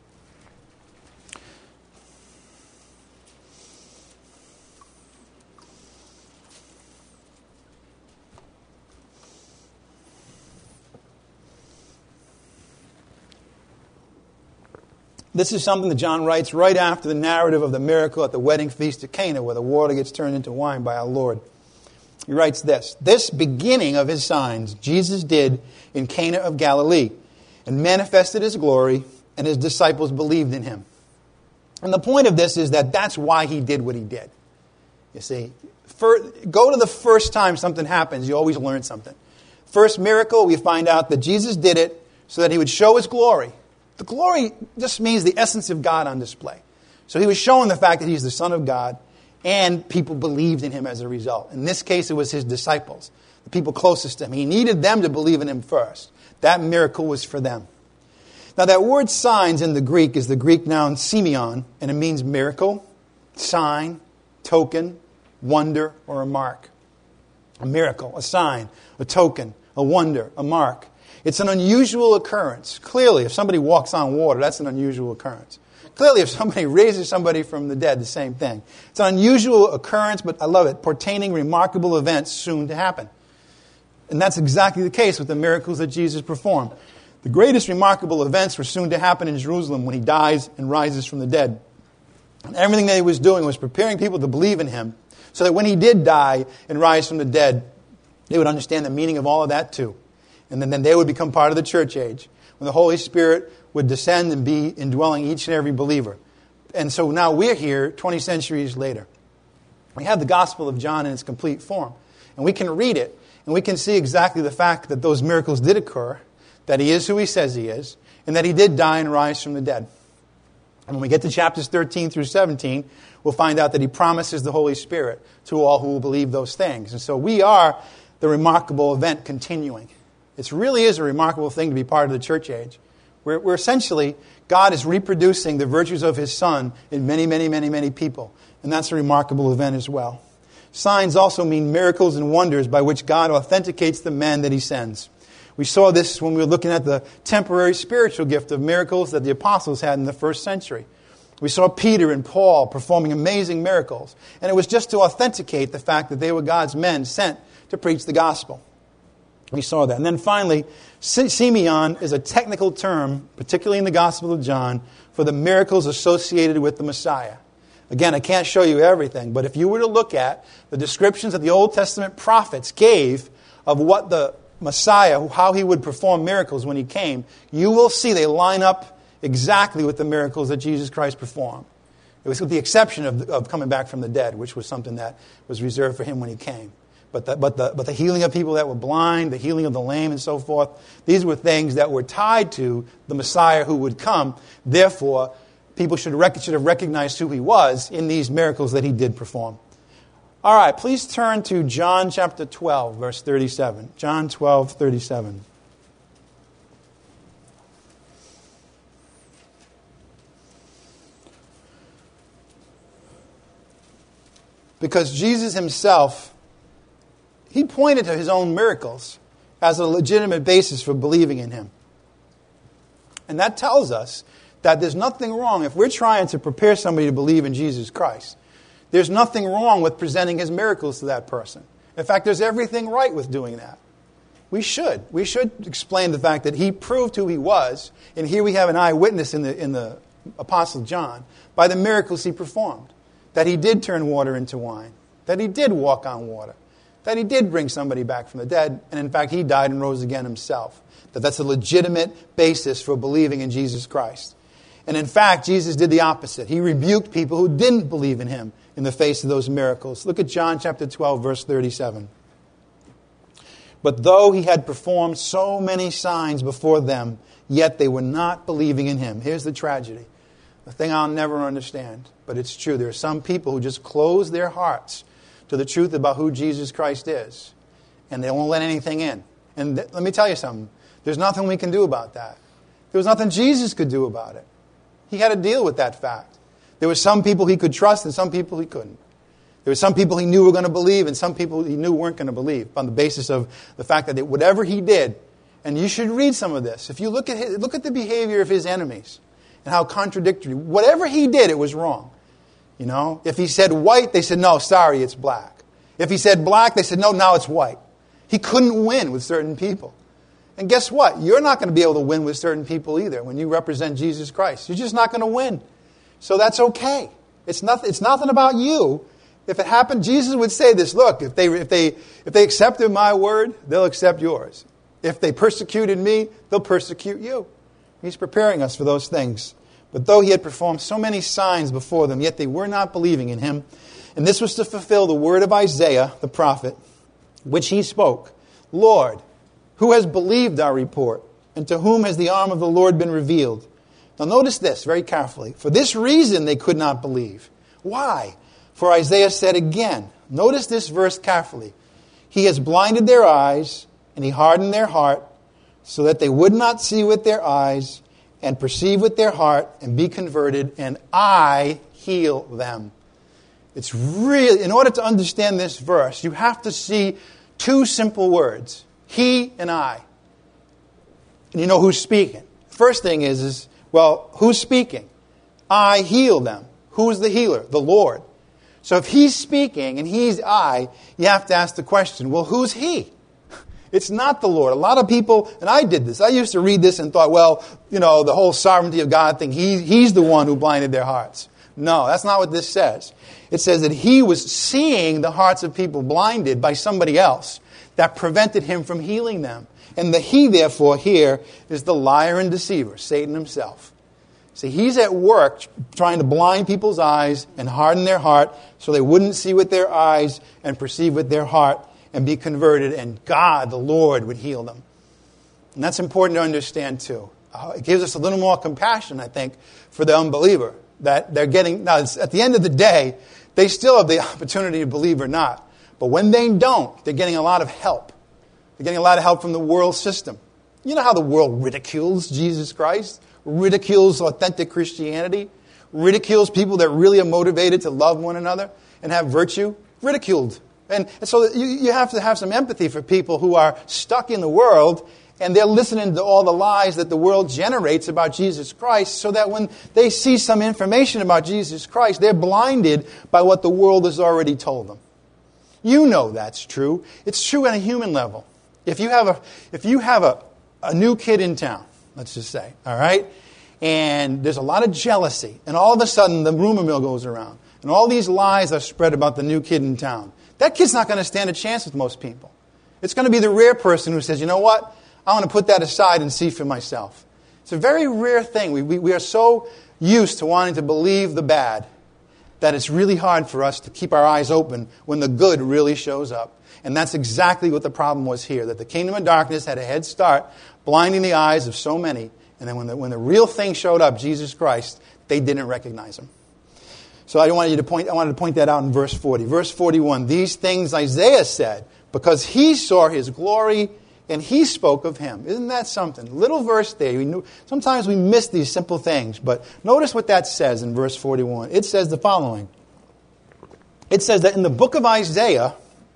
This is something that John writes right after the narrative of the miracle at the wedding feast at Cana, where the water gets turned into wine by our Lord. He writes this: "This beginning of his signs Jesus did in Cana of Galilee, and manifested his glory, and his disciples believed in him." And the point of this is that that's why he did what he did. You see, for, go to the first time something happens, you always learn something. First miracle, we find out that Jesus did it so that he would show his glory. The glory just means the essence of God on display. So he was showing the fact that he's the Son of God, and people believed in him as a result. In this case, it was his disciples, the people closest to him. He needed them to believe in him first. That miracle was for them. Now, that word signs in the Greek is the Greek noun semeion, and it means miracle, sign, token, wonder, or a mark. A miracle, a sign, a token, a wonder, a mark. It's an unusual occurrence. Clearly, if somebody walks on water, that's an unusual occurrence. Clearly, if somebody raises somebody from the dead, the same thing. It's an unusual occurrence, but I love it, pertaining remarkable events soon to happen. And that's exactly the case with the miracles that Jesus performed. The greatest remarkable events were soon to happen in Jerusalem when he dies and rises from the dead. And everything that he was doing was preparing people to believe in him, so that when he did die and rise from the dead, they would understand the meaning of all of that too. And then, then they would become part of the church age, when the Holy Spirit would descend and be indwelling each and every believer. And so now we're here twenty centuries later. We have the Gospel of John in its complete form. And we can read it, and we can see exactly the fact that those miracles did occur, that he is who he says he is, and that he did die and rise from the dead. And when we get to chapters thirteen through seventeen, we'll find out that he promises the Holy Spirit to all who will believe those things. And so we are the remarkable event continuing. It really is a remarkable thing to be part of the church age. Where, where essentially, God is reproducing the virtues of his Son in many, many, many, many people. And that's a remarkable event as well. Signs also mean miracles and wonders by which God authenticates the men that he sends. We saw this when we were looking at the temporary spiritual gift of miracles that the apostles had in the first century. We saw Peter and Paul performing amazing miracles. And it was just to authenticate the fact that they were God's men sent to preach the gospel. We saw that. And then finally, semeion is a technical term, particularly in the Gospel of John, for the miracles associated with the Messiah. Again, I can't show you everything, but if you were to look at the descriptions that the Old Testament prophets gave of what the Messiah, how he would perform miracles when he came, you will see they line up exactly with the miracles that Jesus Christ performed. It was with the exception of, of coming back from the dead, which was something that was reserved for him when he came. But the, but, the, but the healing of people that were blind, the healing of the lame and so forth, these were things that were tied to the Messiah who would come. Therefore, people should, rec- should have recognized who he was in these miracles that he did perform. All right, please turn to John chapter twelve, verse thirty-seven. John twelve, thirty-seven. Because Jesus himself, he pointed to his own miracles as a legitimate basis for believing in him. And that tells us that there's nothing wrong if we're trying to prepare somebody to believe in Jesus Christ. There's nothing wrong with presenting his miracles to that person. In fact, there's everything right with doing that. We should. We should explain the fact that he proved who he was, and here we have an eyewitness in the, in the Apostle John, by the miracles he performed. That he did turn water into wine. That he did walk on water. That he did bring somebody back from the dead. And in fact, he died and rose again himself. That that's a legitimate basis for believing in Jesus Christ. And in fact, Jesus did the opposite. He rebuked people who didn't believe in him in the face of those miracles. Look at John chapter twelve, verse thirty-seven. But though he had performed so many signs before them, yet they were not believing in him. Here's the tragedy. The thing I'll never understand, but it's true. There are some people who just close their hearts to the truth about who Jesus Christ is, and they won't let anything in. And th- let me tell you something. There's nothing we can do about that. There was nothing Jesus could do about it. He had to deal with that fact. There were some people he could trust and some people he couldn't. There were some people he knew were going to believe and some people he knew weren't going to believe on the basis of the fact that whatever he did, and you should read some of this. If you look at his, look at the behavior of his enemies, and how contradictory. Whatever he did, it was wrong. You know, if he said white, they said, no, sorry, it's black. If he said black, they said, no, now it's white. He couldn't win with certain people. And guess what? You're not going to be able to win with certain people either when you represent Jesus Christ. You're just not going to win. So that's okay. It's nothing, it's nothing about you. If it happened, Jesus would say this, look, if they, if they, if they accepted my word, they'll accept yours. If they persecuted me, they'll persecute you. He's preparing us for those things. But though he had performed so many signs before them, yet they were not believing in him. And this was to fulfill the word of Isaiah, the prophet, which he spoke. Lord, who has believed our report? And to whom has the arm of the Lord been revealed? Now notice this very carefully. For this reason they could not believe. Why? For Isaiah said again, notice this verse carefully. He has blinded their eyes, and he hardened their heart, so that they would not see with their eyes and perceive with their heart and be converted, and I heal them. It's really, in order to understand this verse, you have to see two simple words. He and I. And you know who's speaking. First thing is, is, well, who's speaking? I heal them. Who's the healer? The Lord. So if he's speaking and he's I, you have to ask the question, well, who's he? It's not the Lord. A lot of people, and I did this, I used to read this and thought, well, you know, the whole sovereignty of God thing, he, he's the one who blinded their hearts. No, that's not what this says. It says that he was seeing the hearts of people blinded by somebody else that prevented him from healing them. And the he, therefore, here is the liar and deceiver, Satan himself. See, he's at work trying to blind people's eyes and harden their heart so they wouldn't see with their eyes and perceive with their heart and be converted, and God, the Lord, would heal them. And that's important to understand, too. Uh, it gives us a little more compassion, I think, for the unbeliever. That they're getting, now, it's, at the end of the day, they still have the opportunity to believe or not. But when they don't, they're getting a lot of help. They're getting a lot of help from the world system. You know how the world ridicules Jesus Christ? Ridicules authentic Christianity? Ridicules people that really are motivated to love one another and have virtue? Ridiculed. And so you, you have to have some empathy for people who are stuck in the world and they're listening to all the lies that the world generates about Jesus Christ, so that when they see some information about Jesus Christ, they're blinded by what the world has already told them. You know that's true. It's true on a human level. If you have a if you have a, a new kid in town, let's just say, all right, and there's a lot of jealousy, and all of a sudden the rumor mill goes around, and all these lies are spread about the new kid in town, that kid's not going to stand a chance with most people. It's going to be the rare person who says, you know what, I want to put that aside and see for myself. It's a very rare thing. We, we, we are so used to wanting to believe the bad that it's really hard for us to keep our eyes open when the good really shows up. And that's exactly what the problem was here, that the kingdom of darkness had a head start, blinding the eyes of so many. And then when the, when the real thing showed up, Jesus Christ, they didn't recognize him. So I wanted you to point, I wanted to point that out in verse forty. Verse forty-one, these things Isaiah said, because he saw his glory and he spoke of him. Isn't that something? Little verse there. We knew, sometimes we miss these simple things, but notice what that says in verse forty-one. It says the following. It says that in the book of Isaiah,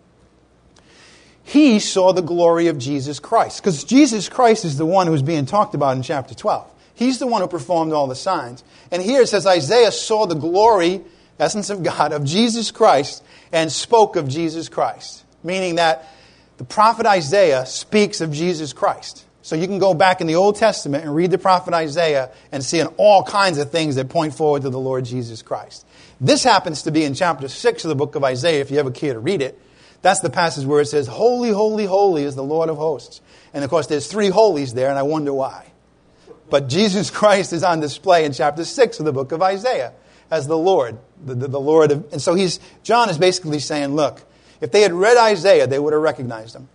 he saw the glory of Jesus Christ. Because Jesus Christ is the one who's being talked about in chapter twelve. He's the one who performed all the signs. And here it says Isaiah saw the glory, essence of God, of Jesus Christ and spoke of Jesus Christ. Meaning that the prophet Isaiah speaks of Jesus Christ. So you can go back in the Old Testament and read the prophet Isaiah and see all kinds of things that point forward to the Lord Jesus Christ. This happens to be in chapter six of the book of Isaiah, if you ever care to read it. That's the passage where it says, holy, holy, holy is the Lord of hosts. And of course there's three holies there, and I wonder why. But Jesus Christ is on display in chapter six of the book of Isaiah as the Lord. The, the, the Lord of, and so he's John is basically saying, look, if they had read Isaiah, they would have recognized him.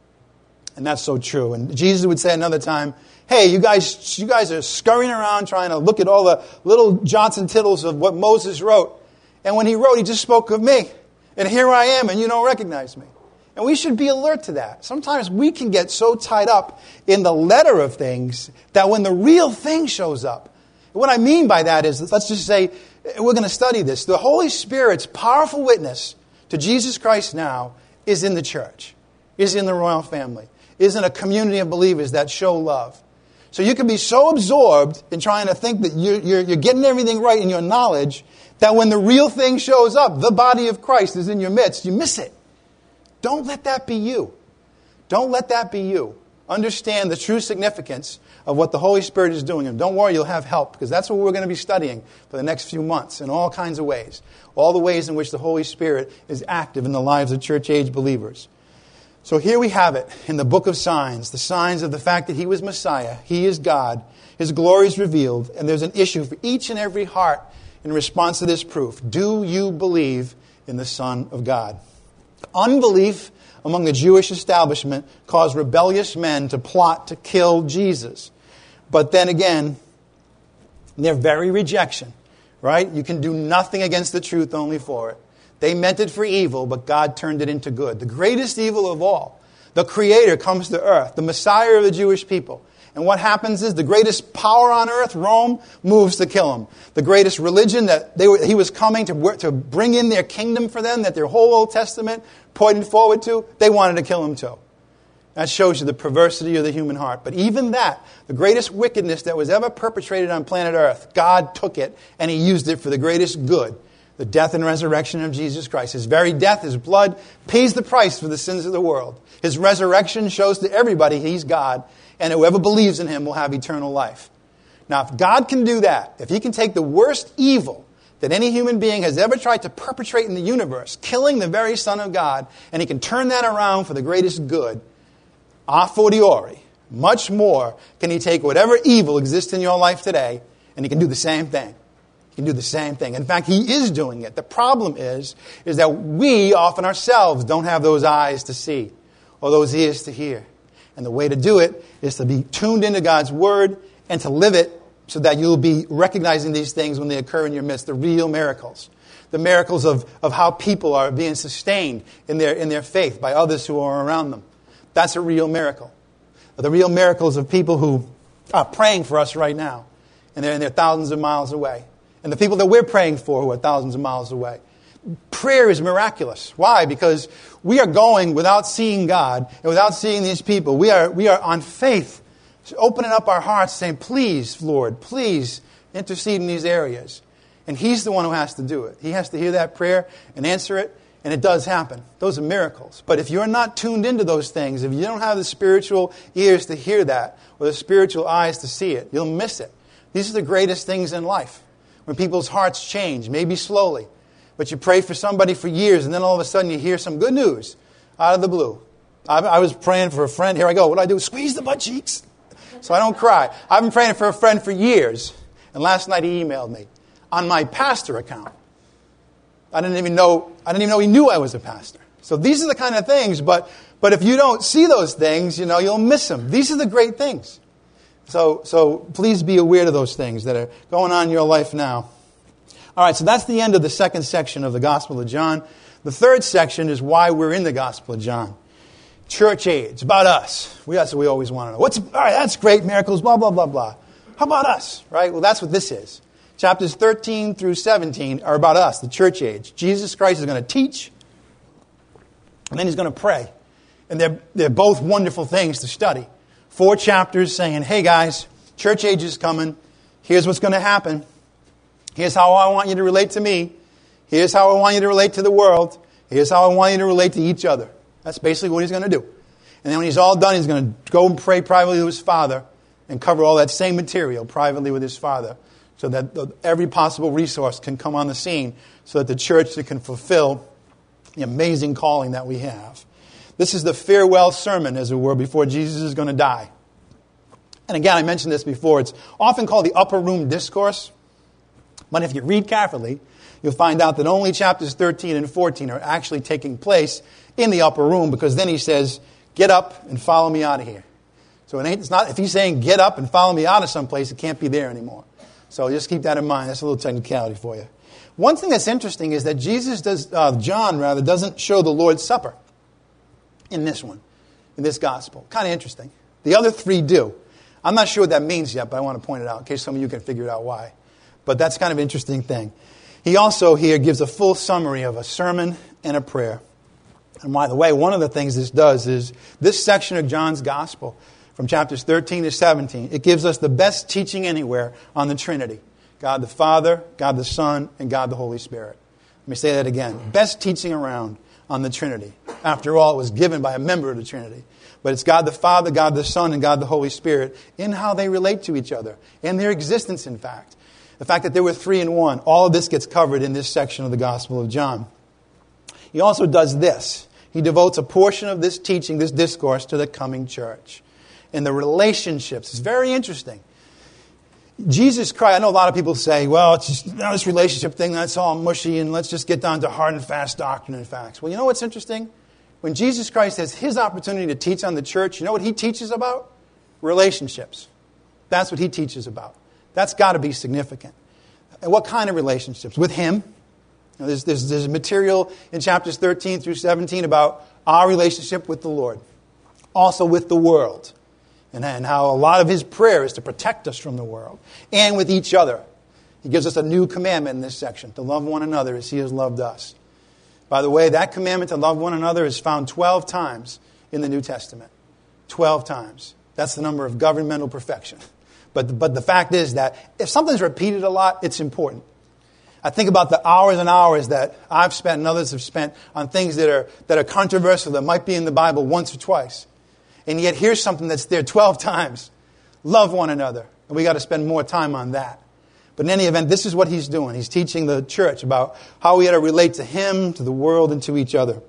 And that's so true. And Jesus would say another time, hey, you guys, you guys are scurrying around trying to look at all the little jots and tittles of what Moses wrote. And when he wrote, he just spoke of me. And here I am, and you don't recognize me. And we should be alert to that. Sometimes we can get so tied up in the letter of things that when the real thing shows up, what I mean by that is, let's just say, we're going to study this. The Holy Spirit's powerful witness to Jesus Christ now is in the church, is in the royal family, is in a community of believers that show love. So you can be so absorbed in trying to think that you're, you're, you're getting everything right in your knowledge that when the real thing shows up, the body of Christ is in your midst, you miss it. Don't let that be you. Don't let that be you. Understand the true significance of what the Holy Spirit is doing. And don't worry, you'll have help, because that's what we're going to be studying for the next few months in all kinds of ways. All the ways in which the Holy Spirit is active in the lives of church-age believers. So here we have it in the book of signs, the signs of the fact that He was Messiah. He is God. His glory is revealed. And there's an issue for each and every heart in response to this proof. Do you believe in the Son of God? Unbelief among the Jewish establishment caused rebellious men to plot to kill Jesus. But then again, their very rejection, right? You can do nothing against the truth, only for it. They meant it for evil, but God turned it into good. The greatest evil of all, the Creator comes to earth, the Messiah of the Jewish people. And what happens is the greatest power on earth, Rome, moves to kill him. The greatest religion that they were, he was coming to, to bring in their kingdom for them, that their whole Old Testament pointed forward to, they wanted to kill him too. That shows you the perversity of the human heart. But even that, the greatest wickedness that was ever perpetrated on planet Earth, God took it and He used it for the greatest good. The death and resurrection of Jesus Christ. His very death, His blood, pays the price for the sins of the world. His resurrection shows to everybody He's God, and whoever believes in Him will have eternal life. Now, if God can do that, if He can take the worst evil that any human being has ever tried to perpetrate in the universe, killing the very Son of God, and He can turn that around for the greatest good, a fortiori, much more can He take whatever evil exists in your life today, and He can do the same thing. He can do the same thing. In fact, He is doing it. The problem is, is that we often ourselves don't have those eyes to see or those ears to hear. And the way to do it is to be tuned into God's Word and to live it so that you'll be recognizing these things when they occur in your midst, the real miracles. The miracles of, of how people are being sustained in their, in their faith by others who are around them. That's a real miracle. The real miracles of people who are praying for us right now. And they're, and they're thousands of miles away. And the people that we're praying for who are thousands of miles away. Prayer is miraculous. Why? Because we are going without seeing God and without seeing these people. We are, we are on faith, opening up our hearts, saying, please, Lord, please intercede in these areas. And He's the one who has to do it. He has to hear that prayer and answer it, and it does happen. Those are miracles. But if you're not tuned into those things, if you don't have the spiritual ears to hear that, or the spiritual eyes to see it, you'll miss it. These are the greatest things in life. When people's hearts change, maybe slowly. But you pray for somebody for years, and then all of a sudden you hear some good news out of the blue. I, I was praying for a friend. Here I go. What do I do? Squeeze the butt cheeks so I don't cry. I've been praying for a friend for years. And last night he emailed me on my pastor account. I didn't even know, I didn't even know he knew I was a pastor. So these are the kind of things, but but if you don't see those things, you know, you'll miss them. These are the great things. So so please be aware of those things that are going on in your life now. All right, so that's the end of the second section of the Gospel of John. The third section is why we're in the Gospel of John. Church age, about us. We, that's what we always want to know. What's, all right, that's great, miracles, blah, blah, blah, blah. How about us, right? Well, that's what this is. Chapters thirteen through seventeen are about us, the church age. Jesus Christ is going to teach, and then he's going to pray. And they're, they're both wonderful things to study. Four chapters saying, hey guys, church age is coming. Here's what's going to happen. Here's how I want you to relate to me. Here's how I want you to relate to the world. Here's how I want you to relate to each other. That's basically what he's going to do. And then when he's all done, he's going to go and pray privately to his Father and cover all that same material privately with his Father so that every possible resource can come on the scene so that the church can fulfill the amazing calling that we have. This is the farewell sermon, as it were, before Jesus is going to die. And again, I mentioned this before. It's often called the upper room discourse. But if you read carefully, you'll find out that only chapters thirteen and fourteen are actually taking place in the upper room, because then he says, get up and follow me out of here. So it ain't, it's not, if he's saying get up and follow me out of someplace, it can't be there anymore. So just keep that in mind. That's a little technicality for you. One thing that's interesting is that Jesus does, uh, John rather, doesn't show the Lord's Supper in this one, in this gospel. Kind of interesting. The other three do. I'm not sure what that means yet, but I want to point it out in case some of you can figure out why. But that's kind of an interesting thing. He also here gives a full summary of a sermon and a prayer. And by the way, one of the things this does is this section of John's gospel, from chapters thirteen to seventeen, it gives us the best teaching anywhere on the Trinity. God the Father, God the Son, and God the Holy Spirit. Let me say that again. Best teaching around on the Trinity. After all, it was given by a member of the Trinity. But it's God the Father, God the Son, and God the Holy Spirit in how they relate to each other, in their existence, in fact. The fact that there were three in one. All of this gets covered in this section of the Gospel of John. He also does this. He devotes a portion of this teaching, this discourse, to the coming church. And the relationships. It's very interesting. Jesus Christ, I know a lot of people say, well, it's just, you know, this relationship thing, that's all mushy, and let's just get down to hard and fast doctrine and facts. Well, you know what's interesting? When Jesus Christ has his opportunity to teach on the church, you know what he teaches about? Relationships. That's what he teaches about. That's got to be significant. And what kind of relationships? With him. Now, there's, there's, there's material in chapters thirteen through seventeen about our relationship with the Lord. Also with the world. And, and how a lot of his prayer is to protect us from the world. And with each other. He gives us a new commandment in this section. To love one another as he has loved us. By the way, that commandment to love one another is found twelve times in the New Testament. twelve times. That's the number of governmental perfection. But, but the fact is that if something's repeated a lot, it's important. I think about the hours and hours that I've spent and others have spent on things that are that are controversial, that might be in the Bible once or twice. And yet here's something that's there twelve times. Love one another. And we got to spend more time on that. But in any event, this is what he's doing. He's teaching the church about how we ought to relate to him, to the world, and to each other.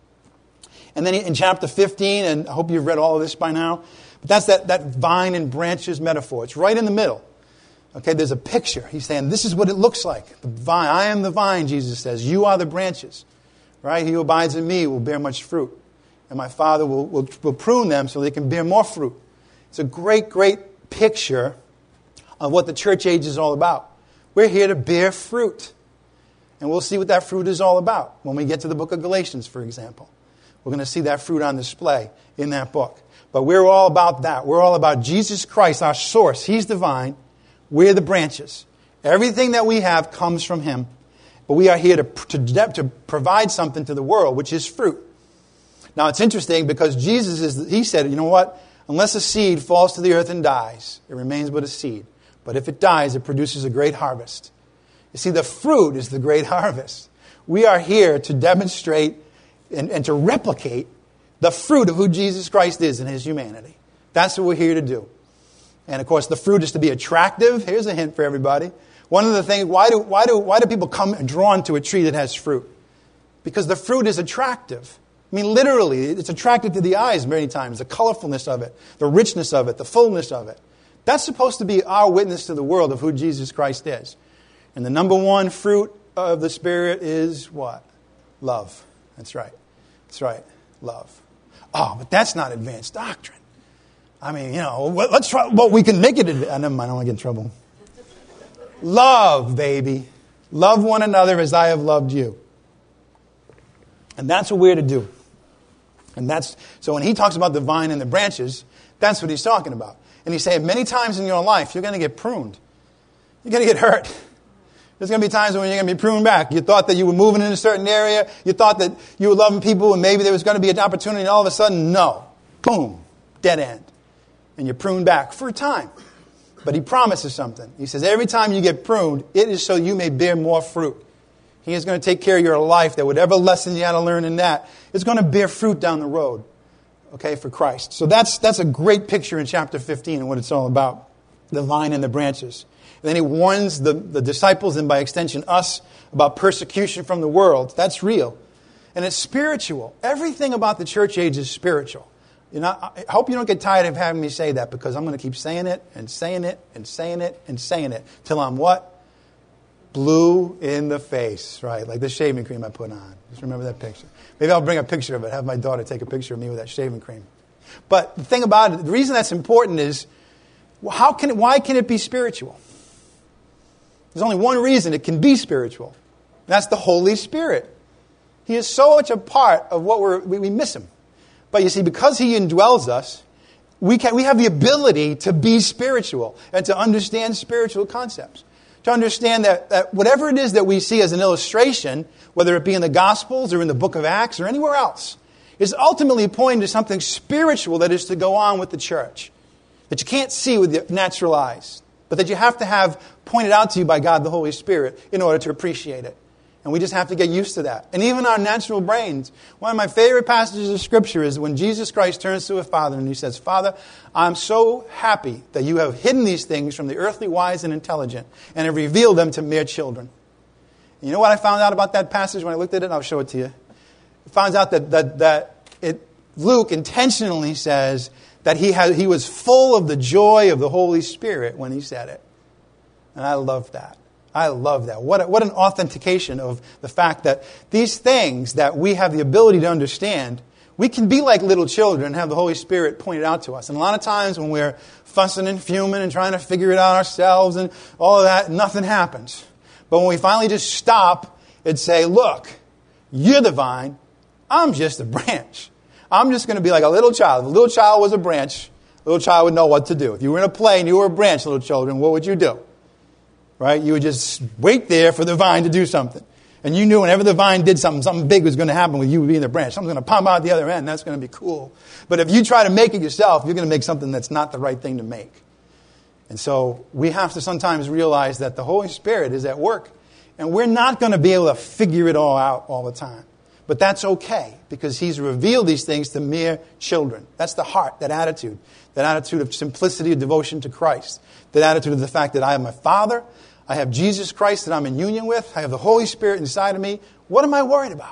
And then in chapter fifteen, and I hope you've read all of this by now, but that's that, that vine and branches metaphor. It's right in the middle. Okay, there's a picture. He's saying, this is what it looks like. The vine, I am the vine, Jesus says. You are the branches. Right? He who abides in me will bear much fruit. And my Father will, will, will prune them so they can bear more fruit. It's a great, great picture of what the church age is all about. We're here to bear fruit. And we'll see what that fruit is all about when we get to the book of Galatians, for example. We're going to see that fruit on display in that book. But we're all about that. We're all about Jesus Christ, our source. He's the vine. We're the branches. Everything that we have comes from him. But we are here to, to, to provide something to the world, which is fruit. Now, it's interesting because Jesus, is he said, you know what? Unless a seed falls to the earth and dies, it remains but a seed. But if it dies, it produces a great harvest. You see, the fruit is the great harvest. We are here to demonstrate and, and to replicate the fruit of who Jesus Christ is in his humanity. That's what we're here to do. And of course, the fruit is to be attractive. Here's a hint for everybody. One of the things, why do, why do, why do people come drawn to a tree that has fruit? Because the fruit is attractive. I mean, literally, it's attractive to the eyes many times. The colorfulness of it, the richness of it, the fullness of it. That's supposed to be our witness to the world of who Jesus Christ is. And the number one fruit of the Spirit is what? Love. That's right. That's right. Love. Oh, but that's not advanced doctrine. I mean, you know, let's try, well, we can make it, adv- never mind, I don't want to get in trouble. Love, baby. Love one another as I have loved you. And that's what we're to do. And that's, so when he talks about the vine and the branches, that's what he's talking about. And he said many times in your life, you're going to get pruned. You're going to get hurt. There's going to be times when you're going to be pruned back. You thought that you were moving in a certain area. You thought that you were loving people and maybe there was going to be an opportunity and all of a sudden, no. Boom. Dead end. And you're pruned back for a time. But he promises something. He says every time you get pruned, it is so you may bear more fruit. He is going to take care of your life, that whatever lesson you had to learn in that, it's going to bear fruit down the road, okay, for Christ. So that's that's a great picture in chapter fifteen and what it's all about, the vine and the branches. And then he warns the, the disciples and by extension us about persecution from the world. That's real. And it's spiritual. Everything about the church age is spiritual. You know, I hope you don't get tired of having me say that because I'm going to keep saying it and saying it and saying it and saying it till I'm what? Blue in the face, right? Like the shaving cream I put on. Just remember that picture. Maybe I'll bring a picture of it. Have my daughter take a picture of me with that shaving cream. But the thing about it, the reason that's important is, well, how can it, why can it be spiritual? There's only one reason it can be spiritual. And that's the Holy Spirit. He is so much a part of what we're, we, we miss him. But you see, because he indwells us, we can, we have the ability to be spiritual and to understand spiritual concepts. To understand that, that whatever it is that we see as an illustration, whether it be in the Gospels or in the book of Acts or anywhere else, is ultimately pointing to something spiritual that is to go on with the church. That you can't see with your natural eyes, but that you have to have pointed out to you by God the Holy Spirit in order to appreciate it. And we just have to get used to that. And even our natural brains. One of my favorite passages of Scripture is when Jesus Christ turns to a father and he says, Father, I'm so happy that you have hidden these things from the earthly wise and intelligent and have revealed them to mere children. And you know what I found out about that passage when I looked at it? I'll show it to you. I found out that, that, that it, Luke intentionally says that he, had, he was full of the joy of the Holy Spirit when he said it. And I love that. I love that. What, a, what an authentication of the fact that these things that we have the ability to understand, we can be like little children and have the Holy Spirit pointed out to us. And a lot of times when we're fussing and fuming and trying to figure it out ourselves and all of that, nothing happens. But when we finally just stop and say, look, you're the vine, I'm just a branch. I'm just going to be like a little child. If a little child was a branch, a little child would know what to do. If you were in a play and you were a branch, little children, what would you do? Right? You would just wait there for the vine to do something. And you knew whenever the vine did something, something big was going to happen with you being the branch. Something's going to pop out the other end. That's going to be cool. But if you try to make it yourself, you're going to make something that's not the right thing to make. And so we have to sometimes realize that the Holy Spirit is at work. And we're not going to be able to figure it all out all the time. But that's okay, because he's revealed these things to mere children. That's the heart, that attitude. That attitude of simplicity, of devotion to Christ. That attitude of the fact that I have my Father, I have Jesus Christ that I'm in union with, I have the Holy Spirit inside of me. What am I worried about?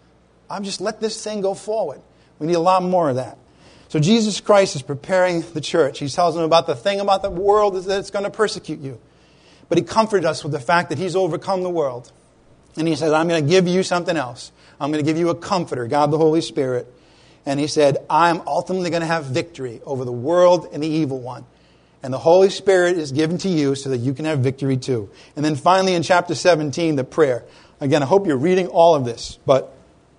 I'm just let this thing go forward. We need a lot more of that. So Jesus Christ is preparing the church. He tells them about the thing about the world is that it's going to persecute you. But he comforted us with the fact that he's overcome the world. And he said, I'm going to give you something else. I'm going to give you a comforter, God the Holy Spirit. And he said, I'm ultimately going to have victory over the world and the evil one. And the Holy Spirit is given to you so that you can have victory too. And then finally in chapter seventeen, the prayer. Again, I hope you're reading all of this. But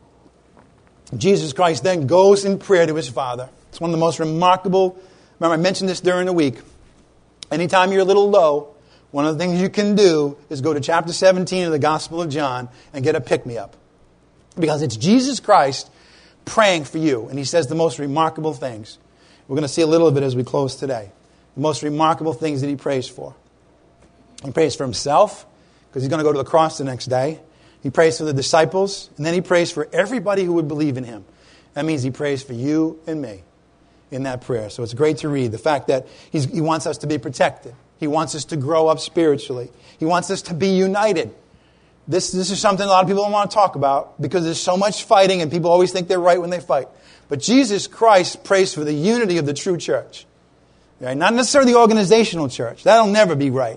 Jesus Christ then goes in prayer to his Father. It's one of the most remarkable. Remember, I mentioned this during the week. Anytime you're a little low, one of the things you can do is go to chapter seventeen of the Gospel of John and get a pick-me-up. Because it's Jesus Christ praying for you. And he says the most remarkable things. We're going to see a little of it as we close today. The most remarkable things that he prays for. He prays for himself, because he's going to go to the cross the next day. He prays for the disciples, and then he prays for everybody who would believe in him. That means he prays for you and me in that prayer. So it's great to read the fact that he's, he wants us to be protected. He wants us to grow up spiritually. He wants us to be united. This, this is something a lot of people don't want to talk about because there's so much fighting and people always think they're right when they fight. But Jesus Christ prays for the unity of the true church. Right? Not necessarily the organizational church. That'll never be right.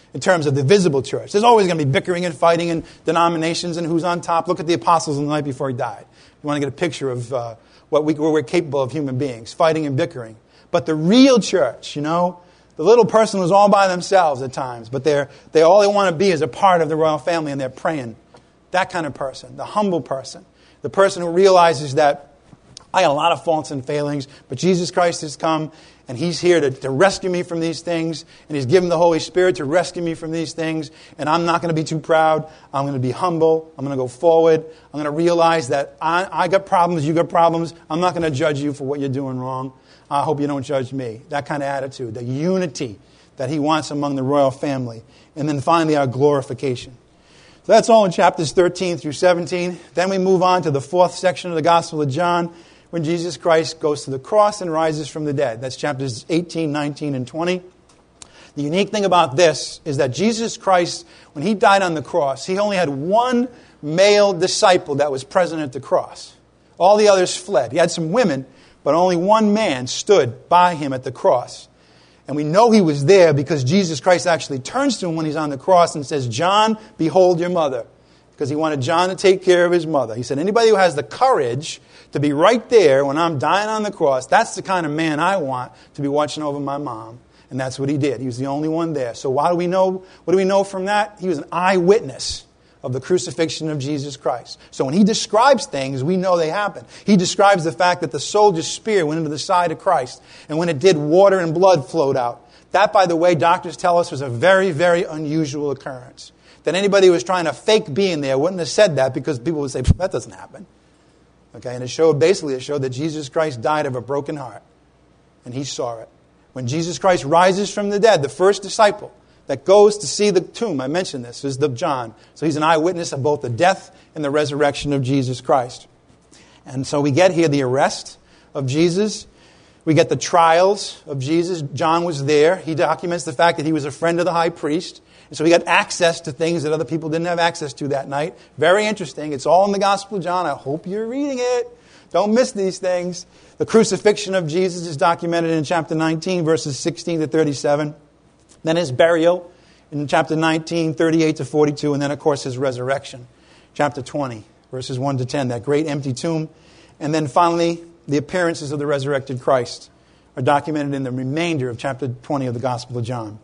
in terms of the visible church. There's always going to be bickering and fighting and denominations and who's on top. Look at the apostles on the night before he died. You want to get a picture of uh, what, we, what we're capable of human beings, fighting and bickering. But the real church, you know, the little person was all by themselves at times, but they're, they all they want to be is a part of the royal family, and they're praying. That kind of person, the humble person, the person who realizes that I got a lot of faults and failings, but Jesus Christ has come, and He's here to, to rescue me from these things, and He's given the Holy Spirit to rescue me from these things, and I'm not going to be too proud. I'm going to be humble. I'm going to go forward. I'm going to realize that I, I got problems, you got problems. I'm not going to judge you for what you're doing wrong. I hope you don't judge me. That kind of attitude, the unity that He wants among the royal family. And then finally, our glorification. So that's all in chapters thirteen through seventeen. Then we move on to the fourth section of the Gospel of John, when Jesus Christ goes to the cross and rises from the dead. That's chapters eighteen, nineteen, and twenty. The unique thing about this is that Jesus Christ, when He died on the cross, He only had one male disciple that was present at the cross. All the others fled. He had some women, but only one man stood by Him at the cross. And we know He was there because Jesus Christ actually turns to him when He's on the cross and says, John, behold your mother. Because He wanted John to take care of his mother. He said, anybody who has the courage to be right there when I'm dying on the cross, that's the kind of man I want to be watching over my mom. And that's what he did. He was the only one there. So why do we know? What do we know from that? He was an eyewitness of the crucifixion of Jesus Christ. So when he describes things, we know they happen. He describes the fact that the soldier's spear went into the side of Christ, and when it did, water and blood flowed out. That, by the way, doctors tell us was a very, very unusual occurrence. That anybody who was trying to fake being there wouldn't have said that, because people would say, that doesn't happen. Okay, and it showed, basically it showed that Jesus Christ died of a broken heart. And He saw it. When Jesus Christ rises from the dead, the first disciple that goes to see the tomb, I mentioned this, is the John. So he's an eyewitness of both the death and the resurrection of Jesus Christ. And so we get here the arrest of Jesus. We get the trials of Jesus. John was there. He documents the fact that he was a friend of the high priest. And so we got access to things that other people didn't have access to that night. Very interesting. It's all in the Gospel of John. I hope you're reading it. Don't miss these things. The crucifixion of Jesus is documented in chapter nineteen, verses sixteen to thirty-seven. Then His burial in chapter nineteen, thirty-eight to forty-two. And then, of course, His resurrection, chapter twenty, verses one to ten. That great empty tomb. And then finally, the appearances of the resurrected Christ are documented in the remainder of chapter twenty of the Gospel of John.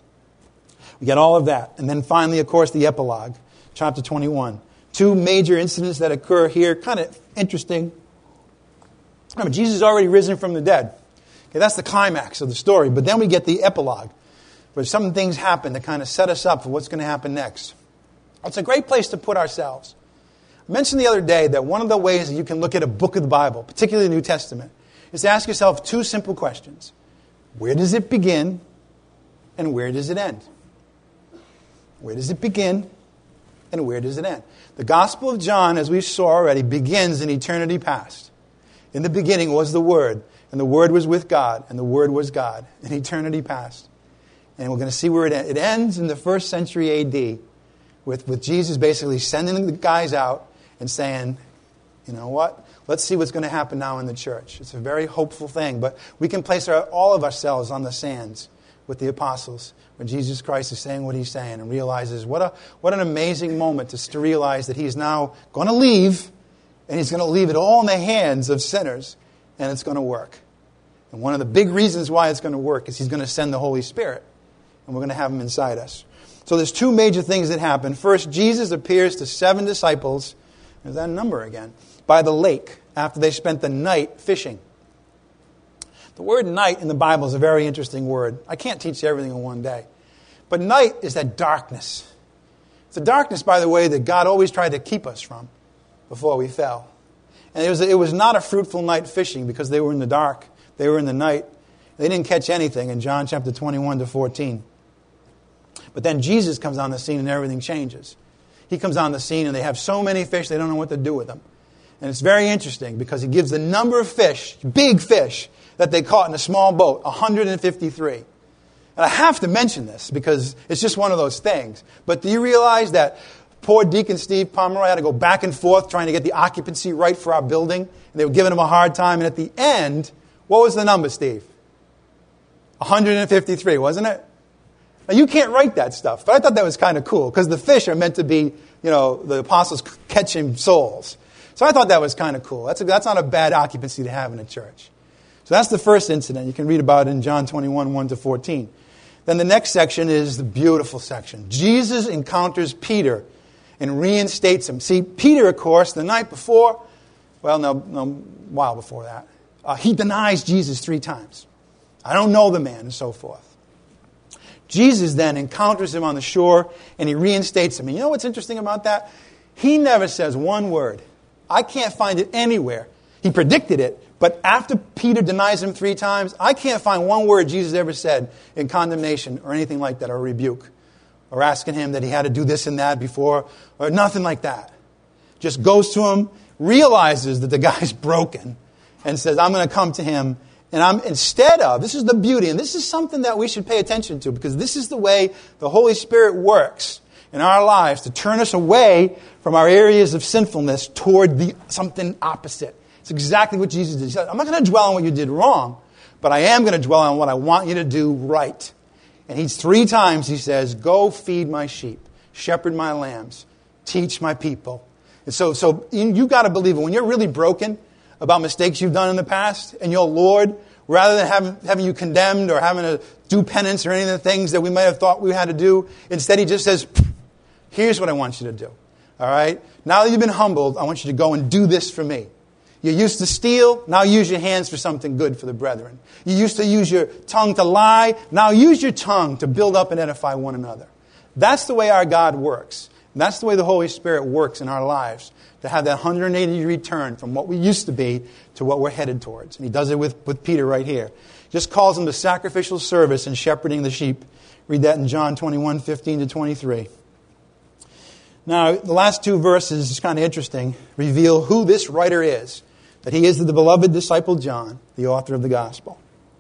We get all of that. And then finally, of course, the epilogue, chapter twenty-one. Two major incidents that occur here, kind of interesting. Remember, Jesus is already risen from the dead. Okay, that's the climax of the story. But then we get the epilogue, where some things happen that kind of set us up for what's going to happen next. It's a great place to put ourselves. I mentioned the other day that one of the ways that you can look at a book of the Bible, particularly the New Testament, is to ask yourself two simple questions. Where does it begin, and where does it end? Where does it begin, and where does it end? The Gospel of John, as we saw already, begins in eternity past. In the beginning was the Word, and the Word was with God, and the Word was God, in eternity past. And we're going to see where it ends. It ends in the first century A D, with, with Jesus basically sending the guys out and saying, you know what? Let's see what's going to happen now in the church. It's a very hopeful thing, but we can place our, all of ourselves on the sands with the apostles when Jesus Christ is saying what He's saying, and realizes what a what an amazing moment to, to realize that He's now going to leave, and He's going to leave it all in the hands of sinners, and it's going to work. And one of the big reasons why it's going to work is He's going to send the Holy Spirit, and we're going to have Him inside us. So there's two major things that happen. First, Jesus appears to seven disciples, there's that number again, by the lake after they spent the night fishing. The word night in the Bible is a very interesting word. I can't teach you everything in one day. But night is that darkness. It's a darkness, by the way, that God always tried to keep us from before we fell. And it was, it was not a fruitful night fishing because they were in the dark. They were in the night. They didn't catch anything in John chapter twenty-one to fourteen. But then Jesus comes on the scene and everything changes. He comes on the scene and they have so many fish they don't know what to do with them. And it's very interesting because He gives the number of fish, big fish, that they caught in a small boat, one hundred fifty-three. And I have to mention this because it's just one of those things. But do you realize that poor Deacon Steve Pomeroy had to go back and forth trying to get the occupancy right for our building? And they were giving him a hard time. And at the end, what was the number, Steve? one hundred fifty-three, wasn't it? Now, you can't write that stuff, but I thought that was kind of cool because the fish are meant to be, you know, the apostles catching souls. So I thought that was kind of cool. That's, a, that's not a bad occupancy to have in a church. So that's the first incident. You can read about it in John twenty-one, one to fourteen. Then the next section is the beautiful section. Jesus encounters Peter and reinstates him. See, Peter, of course, the night before, well, no, no, a while before that, uh, he denies Jesus three times. I don't know the man, and so forth. Jesus then encounters him on the shore, and he reinstates him. And you know what's interesting about that? He never says one word. I can't find it anywhere. He predicted it, but after Peter denies him three times, I can't find one word Jesus ever said in condemnation or anything like that, or rebuke, or asking him that he had to do this and that before, or nothing like that. Just goes to him, realizes that the guy's broken, and says, I'm going to come to him. And I'm instead of, this is the beauty, and this is something that we should pay attention to, because this is the way the Holy Spirit works in our lives to turn us away from our areas of sinfulness toward the something opposite. It's exactly what Jesus did. He said, I'm not going to dwell on what you did wrong, but I am going to dwell on what I want you to do right. And he's three times he says, go feed my sheep, shepherd my lambs, teach my people. And so, so you, you got to believe it. When you're really broken about mistakes you've done in the past, and your Lord, rather than having, having you condemned or having to do penance or any of the things that we might have thought we had to do, instead he just says, here's what I want you to do. All right? Now that you've been humbled, I want you to go and do this for me. You used to steal, now use your hands for something good for the brethren. You used to use your tongue to lie, now use your tongue to build up and edify one another. That's the way our God works. And that's the way the Holy Spirit works in our lives, to have that one hundred eighty degree turn from what we used to be to what we're headed towards. And he does it with, with Peter right here. Just calls him to sacrificial service and shepherding the sheep. Read that in John twenty-one, fifteen to twenty-three. Now, the last two verses is kind of interesting, reveal who this writer is. That he is the beloved disciple John, the author of the gospel.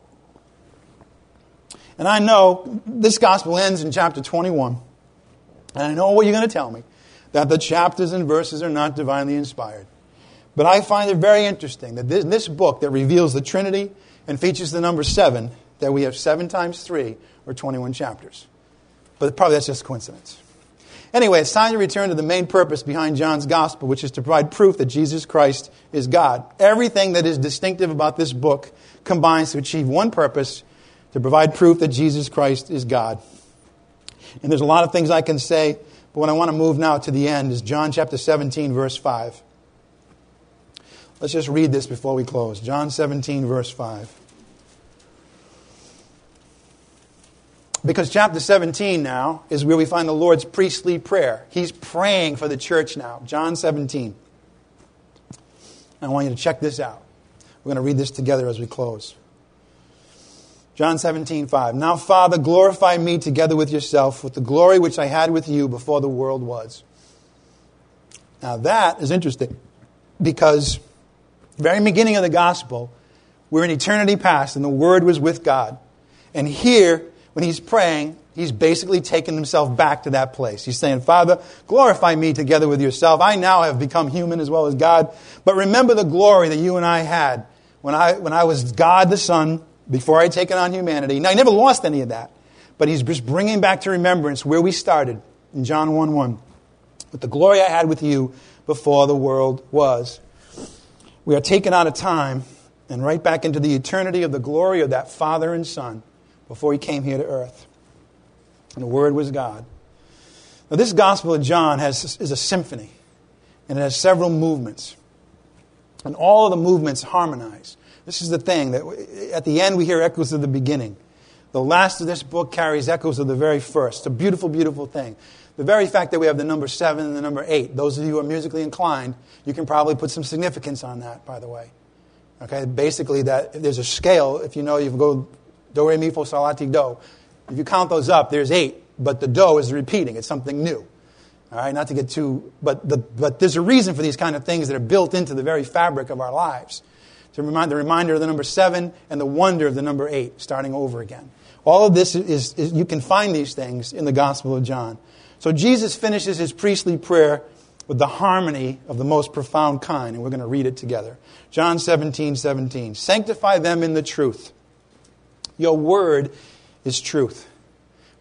And I know this gospel ends in chapter twenty-one. And I know what you're going to tell me, that the chapters and verses are not divinely inspired. But I find it very interesting that this, this book that reveals the Trinity and features the number seven, that we have seven times three, or twenty-one chapters. But probably that's just coincidence. Anyway, it's time to return to the main purpose behind John's gospel, which is to provide proof that Jesus Christ is God. Everything that is distinctive about this book combines to achieve one purpose, to provide proof that Jesus Christ is God. And there's a lot of things I can say, but what I want to move now to the end is John chapter seventeen, verse five. Let's just read this before we close. John seventeen, verse five. Because chapter seventeen now is where we find the Lord's priestly prayer. He's praying for the church now. John seventeen. I want you to check this out. We're going to read this together as we close. John seventeen, five. Now, Father, glorify me together with yourself with the glory which I had with you before the world was. Now that is interesting because the very beginning of the gospel, we're in eternity past and the Word was with God. And here, when he's praying, he's basically taken himself back to that place. He's saying, Father, glorify me together with yourself. I now have become human as well as God. But remember the glory that you and I had when I, when I was God the Son, before I had taken on humanity. Now, he never lost any of that. But he's just bringing back to remembrance where we started in John one one. With the glory I had with you before the world was. We are taken out of time and right back into the eternity of the glory of that Father and Son before he came here to earth. And the Word was God. Now, this Gospel of John has, is a symphony. And it has several movements. And all of the movements harmonize. This is the thing, that at the end we hear echoes of the beginning. The last of this book carries echoes of the very first. It's a beautiful, beautiful thing. The very fact that we have the number seven and the number eight, those of you who are musically inclined, you can probably put some significance on that, by the way. Okay, basically that if there's a scale, if you know you go do, re, mi, fa, sol, la, ti, do. If you count those up, there's eight, but the do is repeating. It's something new. All right, not to get too, but the, but there's a reason for these kind of things that are built into the very fabric of our lives. To remind the reminder of the number seven and the wonder of the number eight, starting over again. All of this is, is you can find these things in the Gospel of John. So Jesus finishes his priestly prayer with the harmony of the most profound kind, and we're going to read it together. John seventeen, seventeen. Sanctify them in the truth. Your word is truth.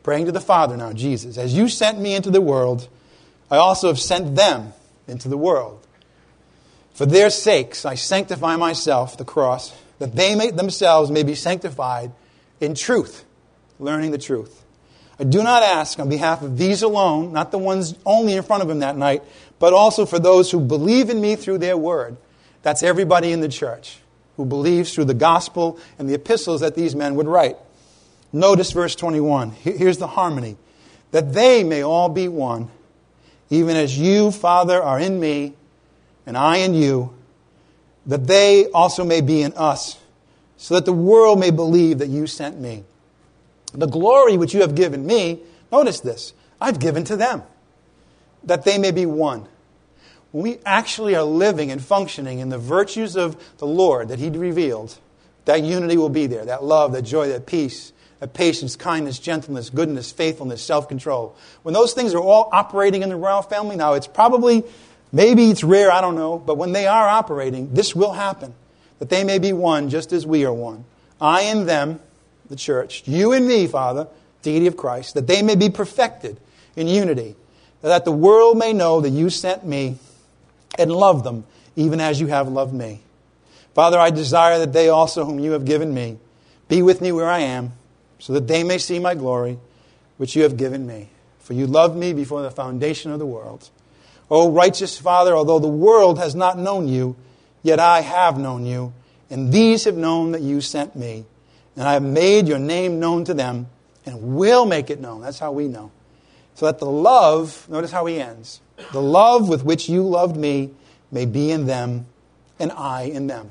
Praying to the Father now, Jesus, as you sent me into the world, I also have sent them into the world. For their sakes I sanctify myself, the cross, that they may, themselves may be sanctified in truth, learning the truth. I do not ask on behalf of these alone, not the ones only in front of him that night, but also for those who believe in me through their word. That's everybody in the church who believes through the gospel and the epistles that these men would write. Notice verse twenty-one. Here's the harmony. That they may all be one, even as you, Father, are in me, and I in you, that they also may be in us, so that the world may believe that you sent me. The glory which you have given me, notice this, I've given to them, that they may be one. When we actually are living and functioning in the virtues of the Lord that He revealed, that unity will be there, that love, that joy, that peace, that patience, kindness, gentleness, goodness, faithfulness, self-control. When those things are all operating in the royal family, now it's probably, maybe it's rare, I don't know, but when they are operating, this will happen, that they may be one just as we are one. I and them, the church, you and me, Father, deity of Christ, that they may be perfected in unity, that the world may know that you sent me and love them, even as you have loved me. Father, I desire that they also, whom you have given me, be with me where I am, so that they may see my glory, which you have given me. For you loved me before the foundation of the world. O righteous Father, although the world has not known you, yet I have known you, and these have known that you sent me. And I have made your name known to them, and will make it known. That's how we know. So that the love, notice how he ends, the love with which you loved me may be in them, and I in them.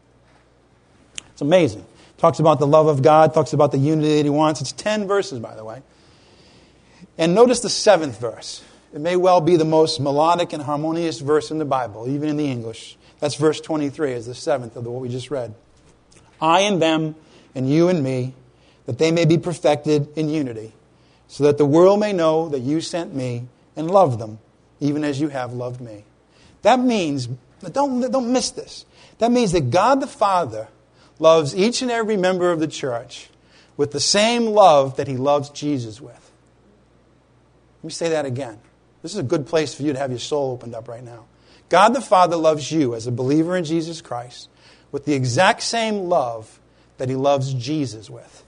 It's amazing. Talks about the love of God, talks about the unity that he wants. It's ten verses, by the way. And notice the seventh verse. It may well be the most melodic and harmonious verse in the Bible, even in the English. That's verse twenty-three, is the seventh of what we just read. I and them, and you and me, that they may be perfected in unity, so that the world may know that you sent me and loved them, even as you have loved me. That means, don't, don't miss this, that means that God the Father loves each and every member of the church with the same love that he loves Jesus with. Let me say that again. This is a good place for you to have your soul opened up right now. God the Father loves you as a believer in Jesus Christ with the exact same love that he loves Jesus with.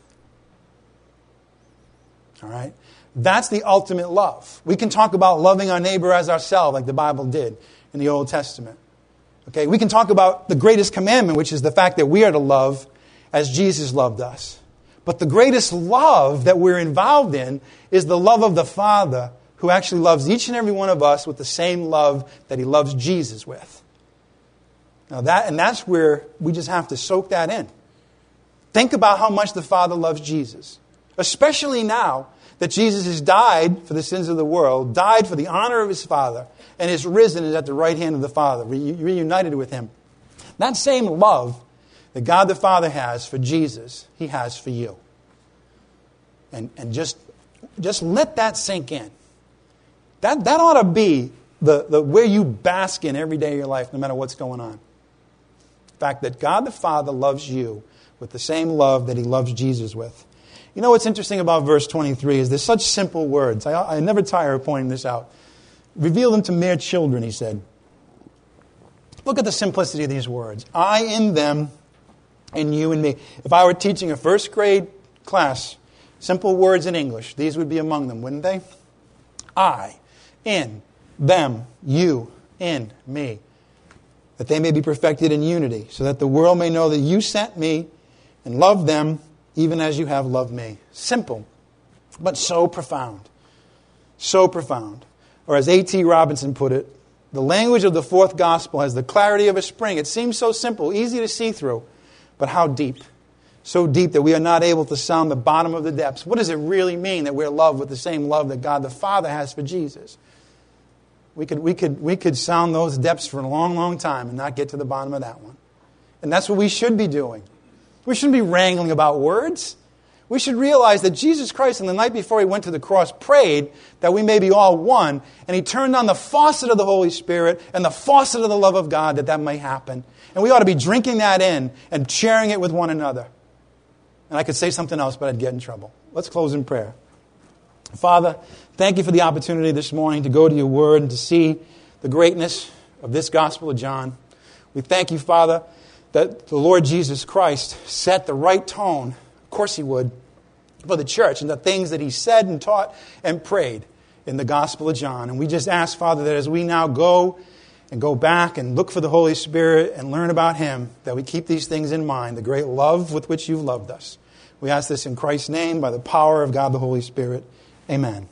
All right? That's the ultimate love. We can talk about loving our neighbor as ourselves, like the Bible did in the Old Testament. Okay, we can talk about the greatest commandment, which is the fact that we are to love as Jesus loved us. But the greatest love that we're involved in is the love of the Father, who actually loves each and every one of us with the same love that he loves Jesus with. Now that, and that's where we just have to soak that in. Think about how much the Father loves Jesus. Especially now that Jesus has died for the sins of the world, died for the honor of his Father, and is risen and is at the right hand of the Father, re- reunited with him. That same love that God the Father has for Jesus, he has for you. And, and just, just let that sink in. That, that ought to be the, the where you bask in every day of your life, no matter what's going on. The fact that God the Father loves you with the same love that he loves Jesus with. You know what's interesting about verse twenty-three is there's such simple words. I, I never tire of pointing this out. Reveal them to mere children, he said. Look at the simplicity of these words. I in them and you and me. If I were teaching a first grade class, simple words in English, these would be among them, wouldn't they? I, in, them, you, in, me. That they may be perfected in unity, so that the world may know that you sent me and loved them even as you have loved me. Simple, but so profound. So profound. Or as A T Robinson put it, the language of the fourth gospel has the clarity of a spring. It seems so simple, easy to see through, but how deep. So deep that we are not able to sound the bottom of the depths. What does it really mean that we're loved with the same love that God the Father has for Jesus? We could, we could, we could sound those depths for a long, long time and not get to the bottom of that one. And that's what we should be doing. We shouldn't be wrangling about words. We should realize that Jesus Christ, on the night before he went to the cross, prayed that we may be all one. And he turned on the faucet of the Holy Spirit and the faucet of the love of God that that may happen. And we ought to be drinking that in and sharing it with one another. And I could say something else, but I'd get in trouble. Let's close in prayer. Father, thank you for the opportunity this morning to go to your word and to see the greatness of this Gospel of John. We thank you, Father, that the Lord Jesus Christ set the right tone, of course he would, for the church and the things that he said and taught and prayed in the Gospel of John. And we just ask, Father, that as we now go and go back and look for the Holy Spirit and learn about him, that we keep these things in mind, the great love with which you've loved us. We ask this in Christ's name by the power of God the Holy Spirit. Amen.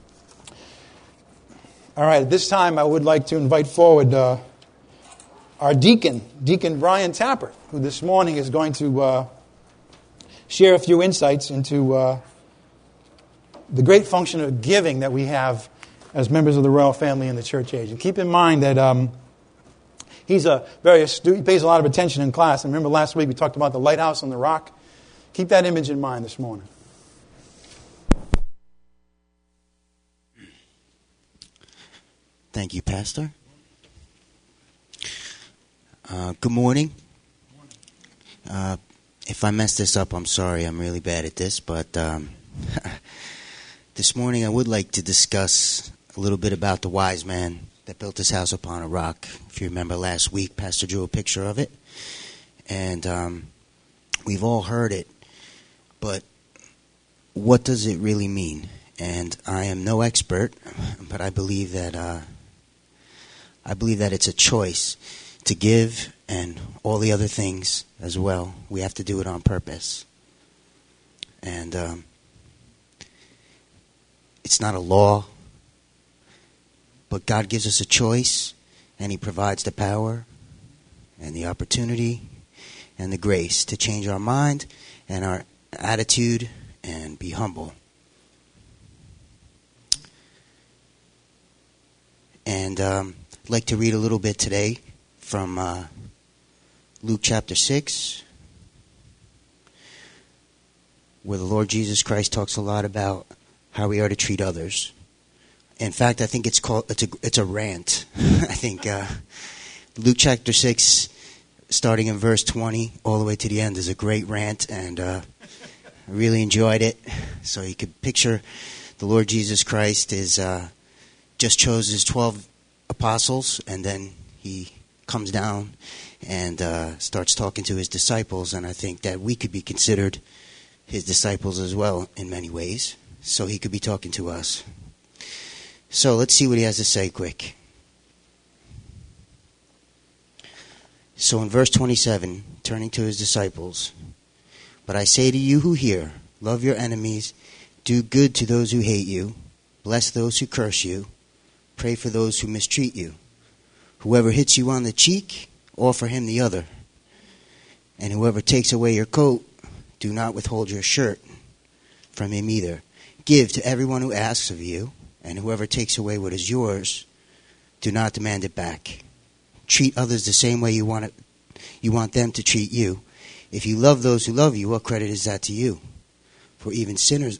All right, at this time I would like to invite forward uh, our deacon, Deacon Brian Tapper, who this morning is going to uh, share a few insights into uh, the great function of giving that we have as members of the royal family in the church age. And keep in mind that um, he's a very astute, he pays a lot of attention in class. And remember last week we talked about the lighthouse on the rock? Keep that image in mind this morning. Thank you, Pastor. Uh, good morning. Uh, if I mess this up, I'm sorry. I'm really bad at this. But um, this morning I would like to discuss a little bit about the wise man that built his house upon a rock. If you remember last week, Pastor drew a picture of it. And um, we've all heard it. But what does it really mean? And I am no expert, but I believe that uh, I believe that it's a choice to give and all the other things as well. We have to do it on purpose. And um, it's not a law, but God gives us a choice, and he provides the power and the opportunity and the grace to change our mind and our attitude and be humble. And um, I'd like to read a little bit today from uh, Luke chapter six, where the Lord Jesus Christ talks a lot about how we are to treat others. In fact, I think it's called it's a it's a rant. I think uh, Luke chapter six, starting in verse twenty, all the way to the end, is a great rant, and uh, I really enjoyed it. So you could picture the Lord Jesus Christ is uh, just chose his twelve apostles, and then he comes down and uh, starts talking to his disciples, and I think that we could be considered his disciples as well in many ways. So he could be talking to us. So let's see what he has to say quick. So in verse twenty-seven, turning to his disciples, "But I say to you who hear, love your enemies, do good to those who hate you, bless those who curse you, pray for those who mistreat you. Whoever hits you on the cheek, offer him the other. And whoever takes away your coat, do not withhold your shirt from him either. Give to everyone who asks of you, and whoever takes away what is yours, do not demand it back. Treat others the same way you want it, you want them to treat you. If you love those who love you, what credit is that to you? For even sinners,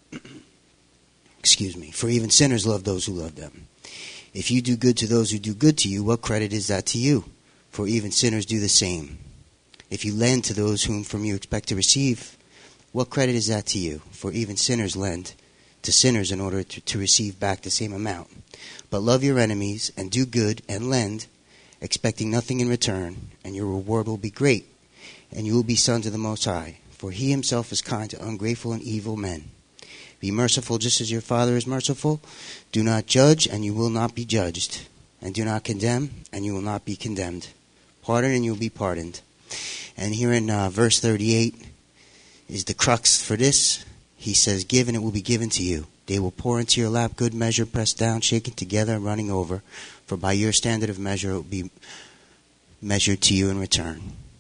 excuse me, for even sinners love those who love them. If you do good to those who do good to you, what credit is that to you? For even sinners do the same. If you lend to those whom from you expect to receive, what credit is that to you? For even sinners lend to sinners in order to, to receive back the same amount. But love your enemies and do good and lend, expecting nothing in return, and your reward will be great, and you will be sons of the Most High. For he himself is kind to ungrateful and evil men. Be merciful just as your Father is merciful. Do not judge, and you will not be judged. And do not condemn, and you will not be condemned. Pardon, and you will be pardoned." And here in uh, verse thirty-eight is the crux for this. He says, "Give, and it will be given to you. They will pour into your lap good measure, pressed down, shaken together, and running over. For by your standard of measure it will be measured to you in return."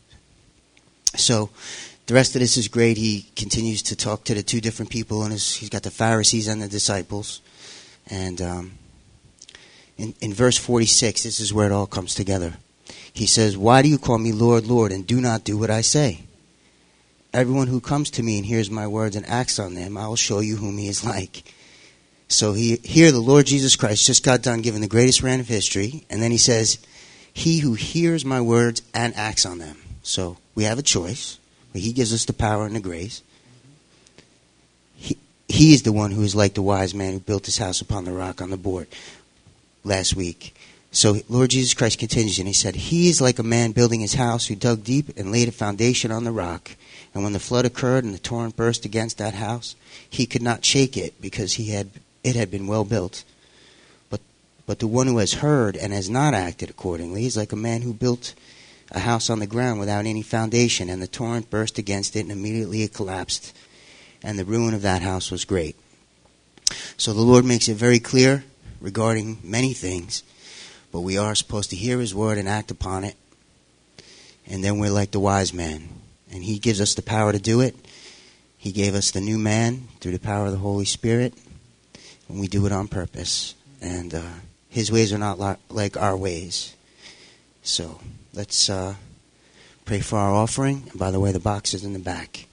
So the rest of this is great. He continues to talk to the two different people, and his, he's got the Pharisees and the disciples. And um, in, in verse forty-six, this is where it all comes together. He says, "Why do you call me Lord, Lord, and do not do what I say? Everyone who comes to me and hears my words and acts on them, I will show you whom he is like." So he, here the Lord Jesus Christ just got done giving the greatest rant of history, and then he says, "He who hears my words and acts on them." So we have a choice. He gives us the power and the grace. He, he is the one who is like the wise man who built his house upon the rock on the board last week. So Lord Jesus Christ continues, and he said, he is like a man building his house who dug deep and laid a foundation on the rock. And when the flood occurred and the torrent burst against that house, he could not shake it because he had it had been well built. But but the one who has heard and has not acted accordingly is like a man who built a house on the ground without any foundation, and the torrent burst against it, and immediately it collapsed, and the ruin of that house was great. So the Lord makes it very clear regarding many things, but we are supposed to hear his word and act upon it, and then we're like the wise man, and he gives us the power to do it. He gave us the new man through the power of the Holy Spirit, and we do it on purpose, and uh, his ways are not li- like our ways. So let's uh, pray for our offering. And by the way, the box is in the back.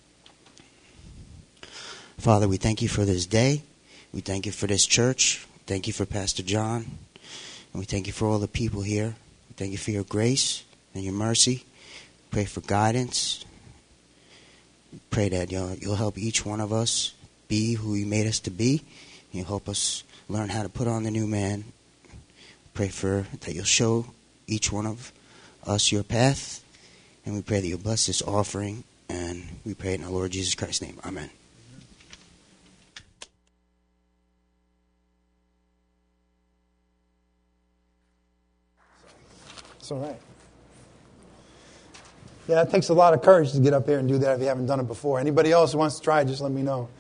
Father, we thank you for this day. We thank you for this church. Thank you for Pastor John. And we thank you for all the people here. We thank you for your grace and your mercy. Pray for guidance. Pray that you'll, you'll help each one of us be who you made us to be. You'll help us learn how to put on the new man. Pray for that you'll show each one of us your path. And we pray that you'll bless this offering. And we pray in the Lord Jesus Christ's name. Amen. It's all right. Yeah, it takes a lot of courage to get up here and do that if you haven't done it before. Anybody else who wants to try it, just let me know.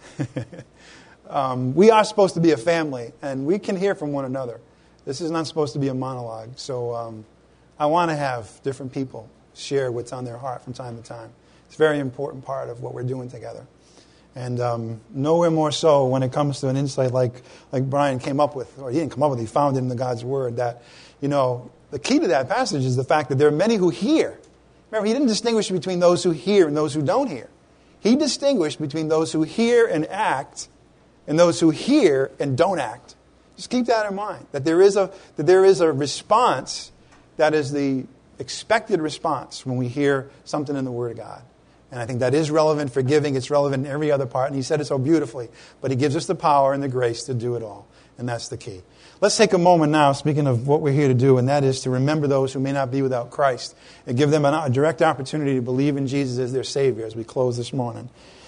um, we are supposed to be a family, and we can hear from one another. This is not supposed to be a monologue. So um, I want to have different people share what's on their heart from time to time. It's a very important part of what we're doing together. And um, nowhere more so when it comes to an insight like, like Brian came up with, or he didn't come up with, he found it in the God's Word, that, you know, the key to that passage is the fact that there are many who hear. Remember, he didn't distinguish between those who hear and those who don't hear. He distinguished between those who hear and act and those who hear and don't act. Just keep that in mind, that there is a, that there is a response that is the expected response when we hear something in the Word of God. And I think that is relevant for giving. It's relevant in every other part. And he said it so beautifully. But he gives us the power and the grace to do it all. And that's the key. Let's take a moment now, speaking of what we're here to do, and that is to remember those who may not be without Christ and give them a direct opportunity to believe in Jesus as their Savior as we close this morning.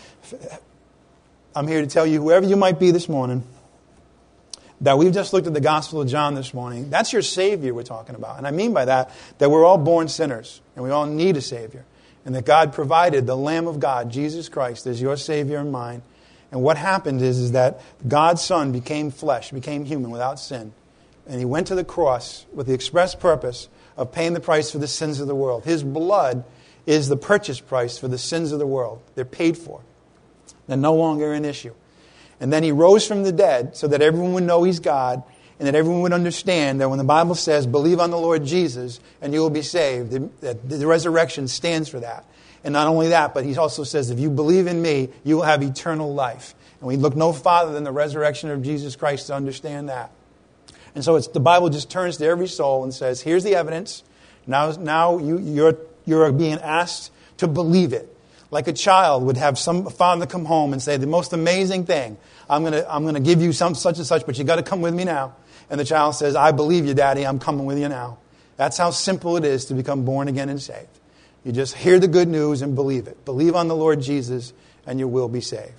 I'm here to tell you, whoever you might be this morning, that we've just looked at the Gospel of John this morning. That's your Savior we're talking about. And I mean by that, that we're all born sinners, and we all need a Savior. And that God provided the Lamb of God, Jesus Christ, as your Savior and mine. And what happened is, is that God's Son became flesh, became human without sin. And he went to the cross with the express purpose of paying the price for the sins of the world. His blood is the purchase price for the sins of the world. They're paid for. They're no longer an issue. And then he rose from the dead so that everyone would know he's God and that everyone would understand that when the Bible says, believe on the Lord Jesus and you will be saved, that the resurrection stands for that. And not only that, but he also says, if you believe in me, you will have eternal life. And we look no farther than the resurrection of Jesus Christ to understand that. And so it's, the Bible just turns to every soul and says, here's the evidence. Now, now you, you're, you're being asked to believe it. Like a child would have some father come home and say, the most amazing thing, I'm going to I'm going to give you some such and such, but you got to come with me now. And the child says, I believe you, Daddy, I'm coming with you now. That's how simple it is to become born again and saved. You just hear the good news and believe it. Believe on the Lord Jesus and you will be saved.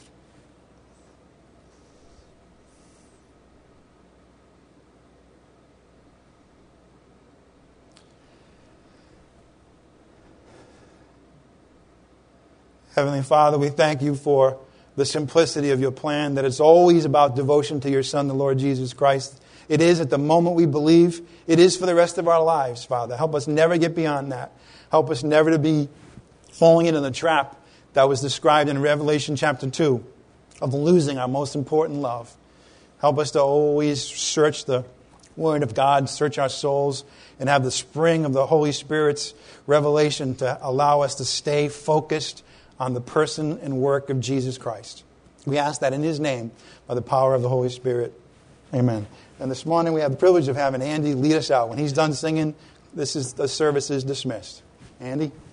Heavenly Father, we thank you for the simplicity of your plan, that it's always about devotion to your Son, the Lord Jesus Christ. It is at the moment we believe. It is for the rest of our lives, Father. Help us never get beyond that. Help us never to be falling into the trap that was described in Revelation chapter two of losing our most important love. Help us to always search the Word of God, search our souls, and have the spring of the Holy Spirit's revelation to allow us to stay focused on the person and work of Jesus Christ. We ask that in His name by the power of the Holy Spirit. Amen. And this morning we have the privilege of having Andy lead us out. When he's done singing, this is the service is dismissed. Andy?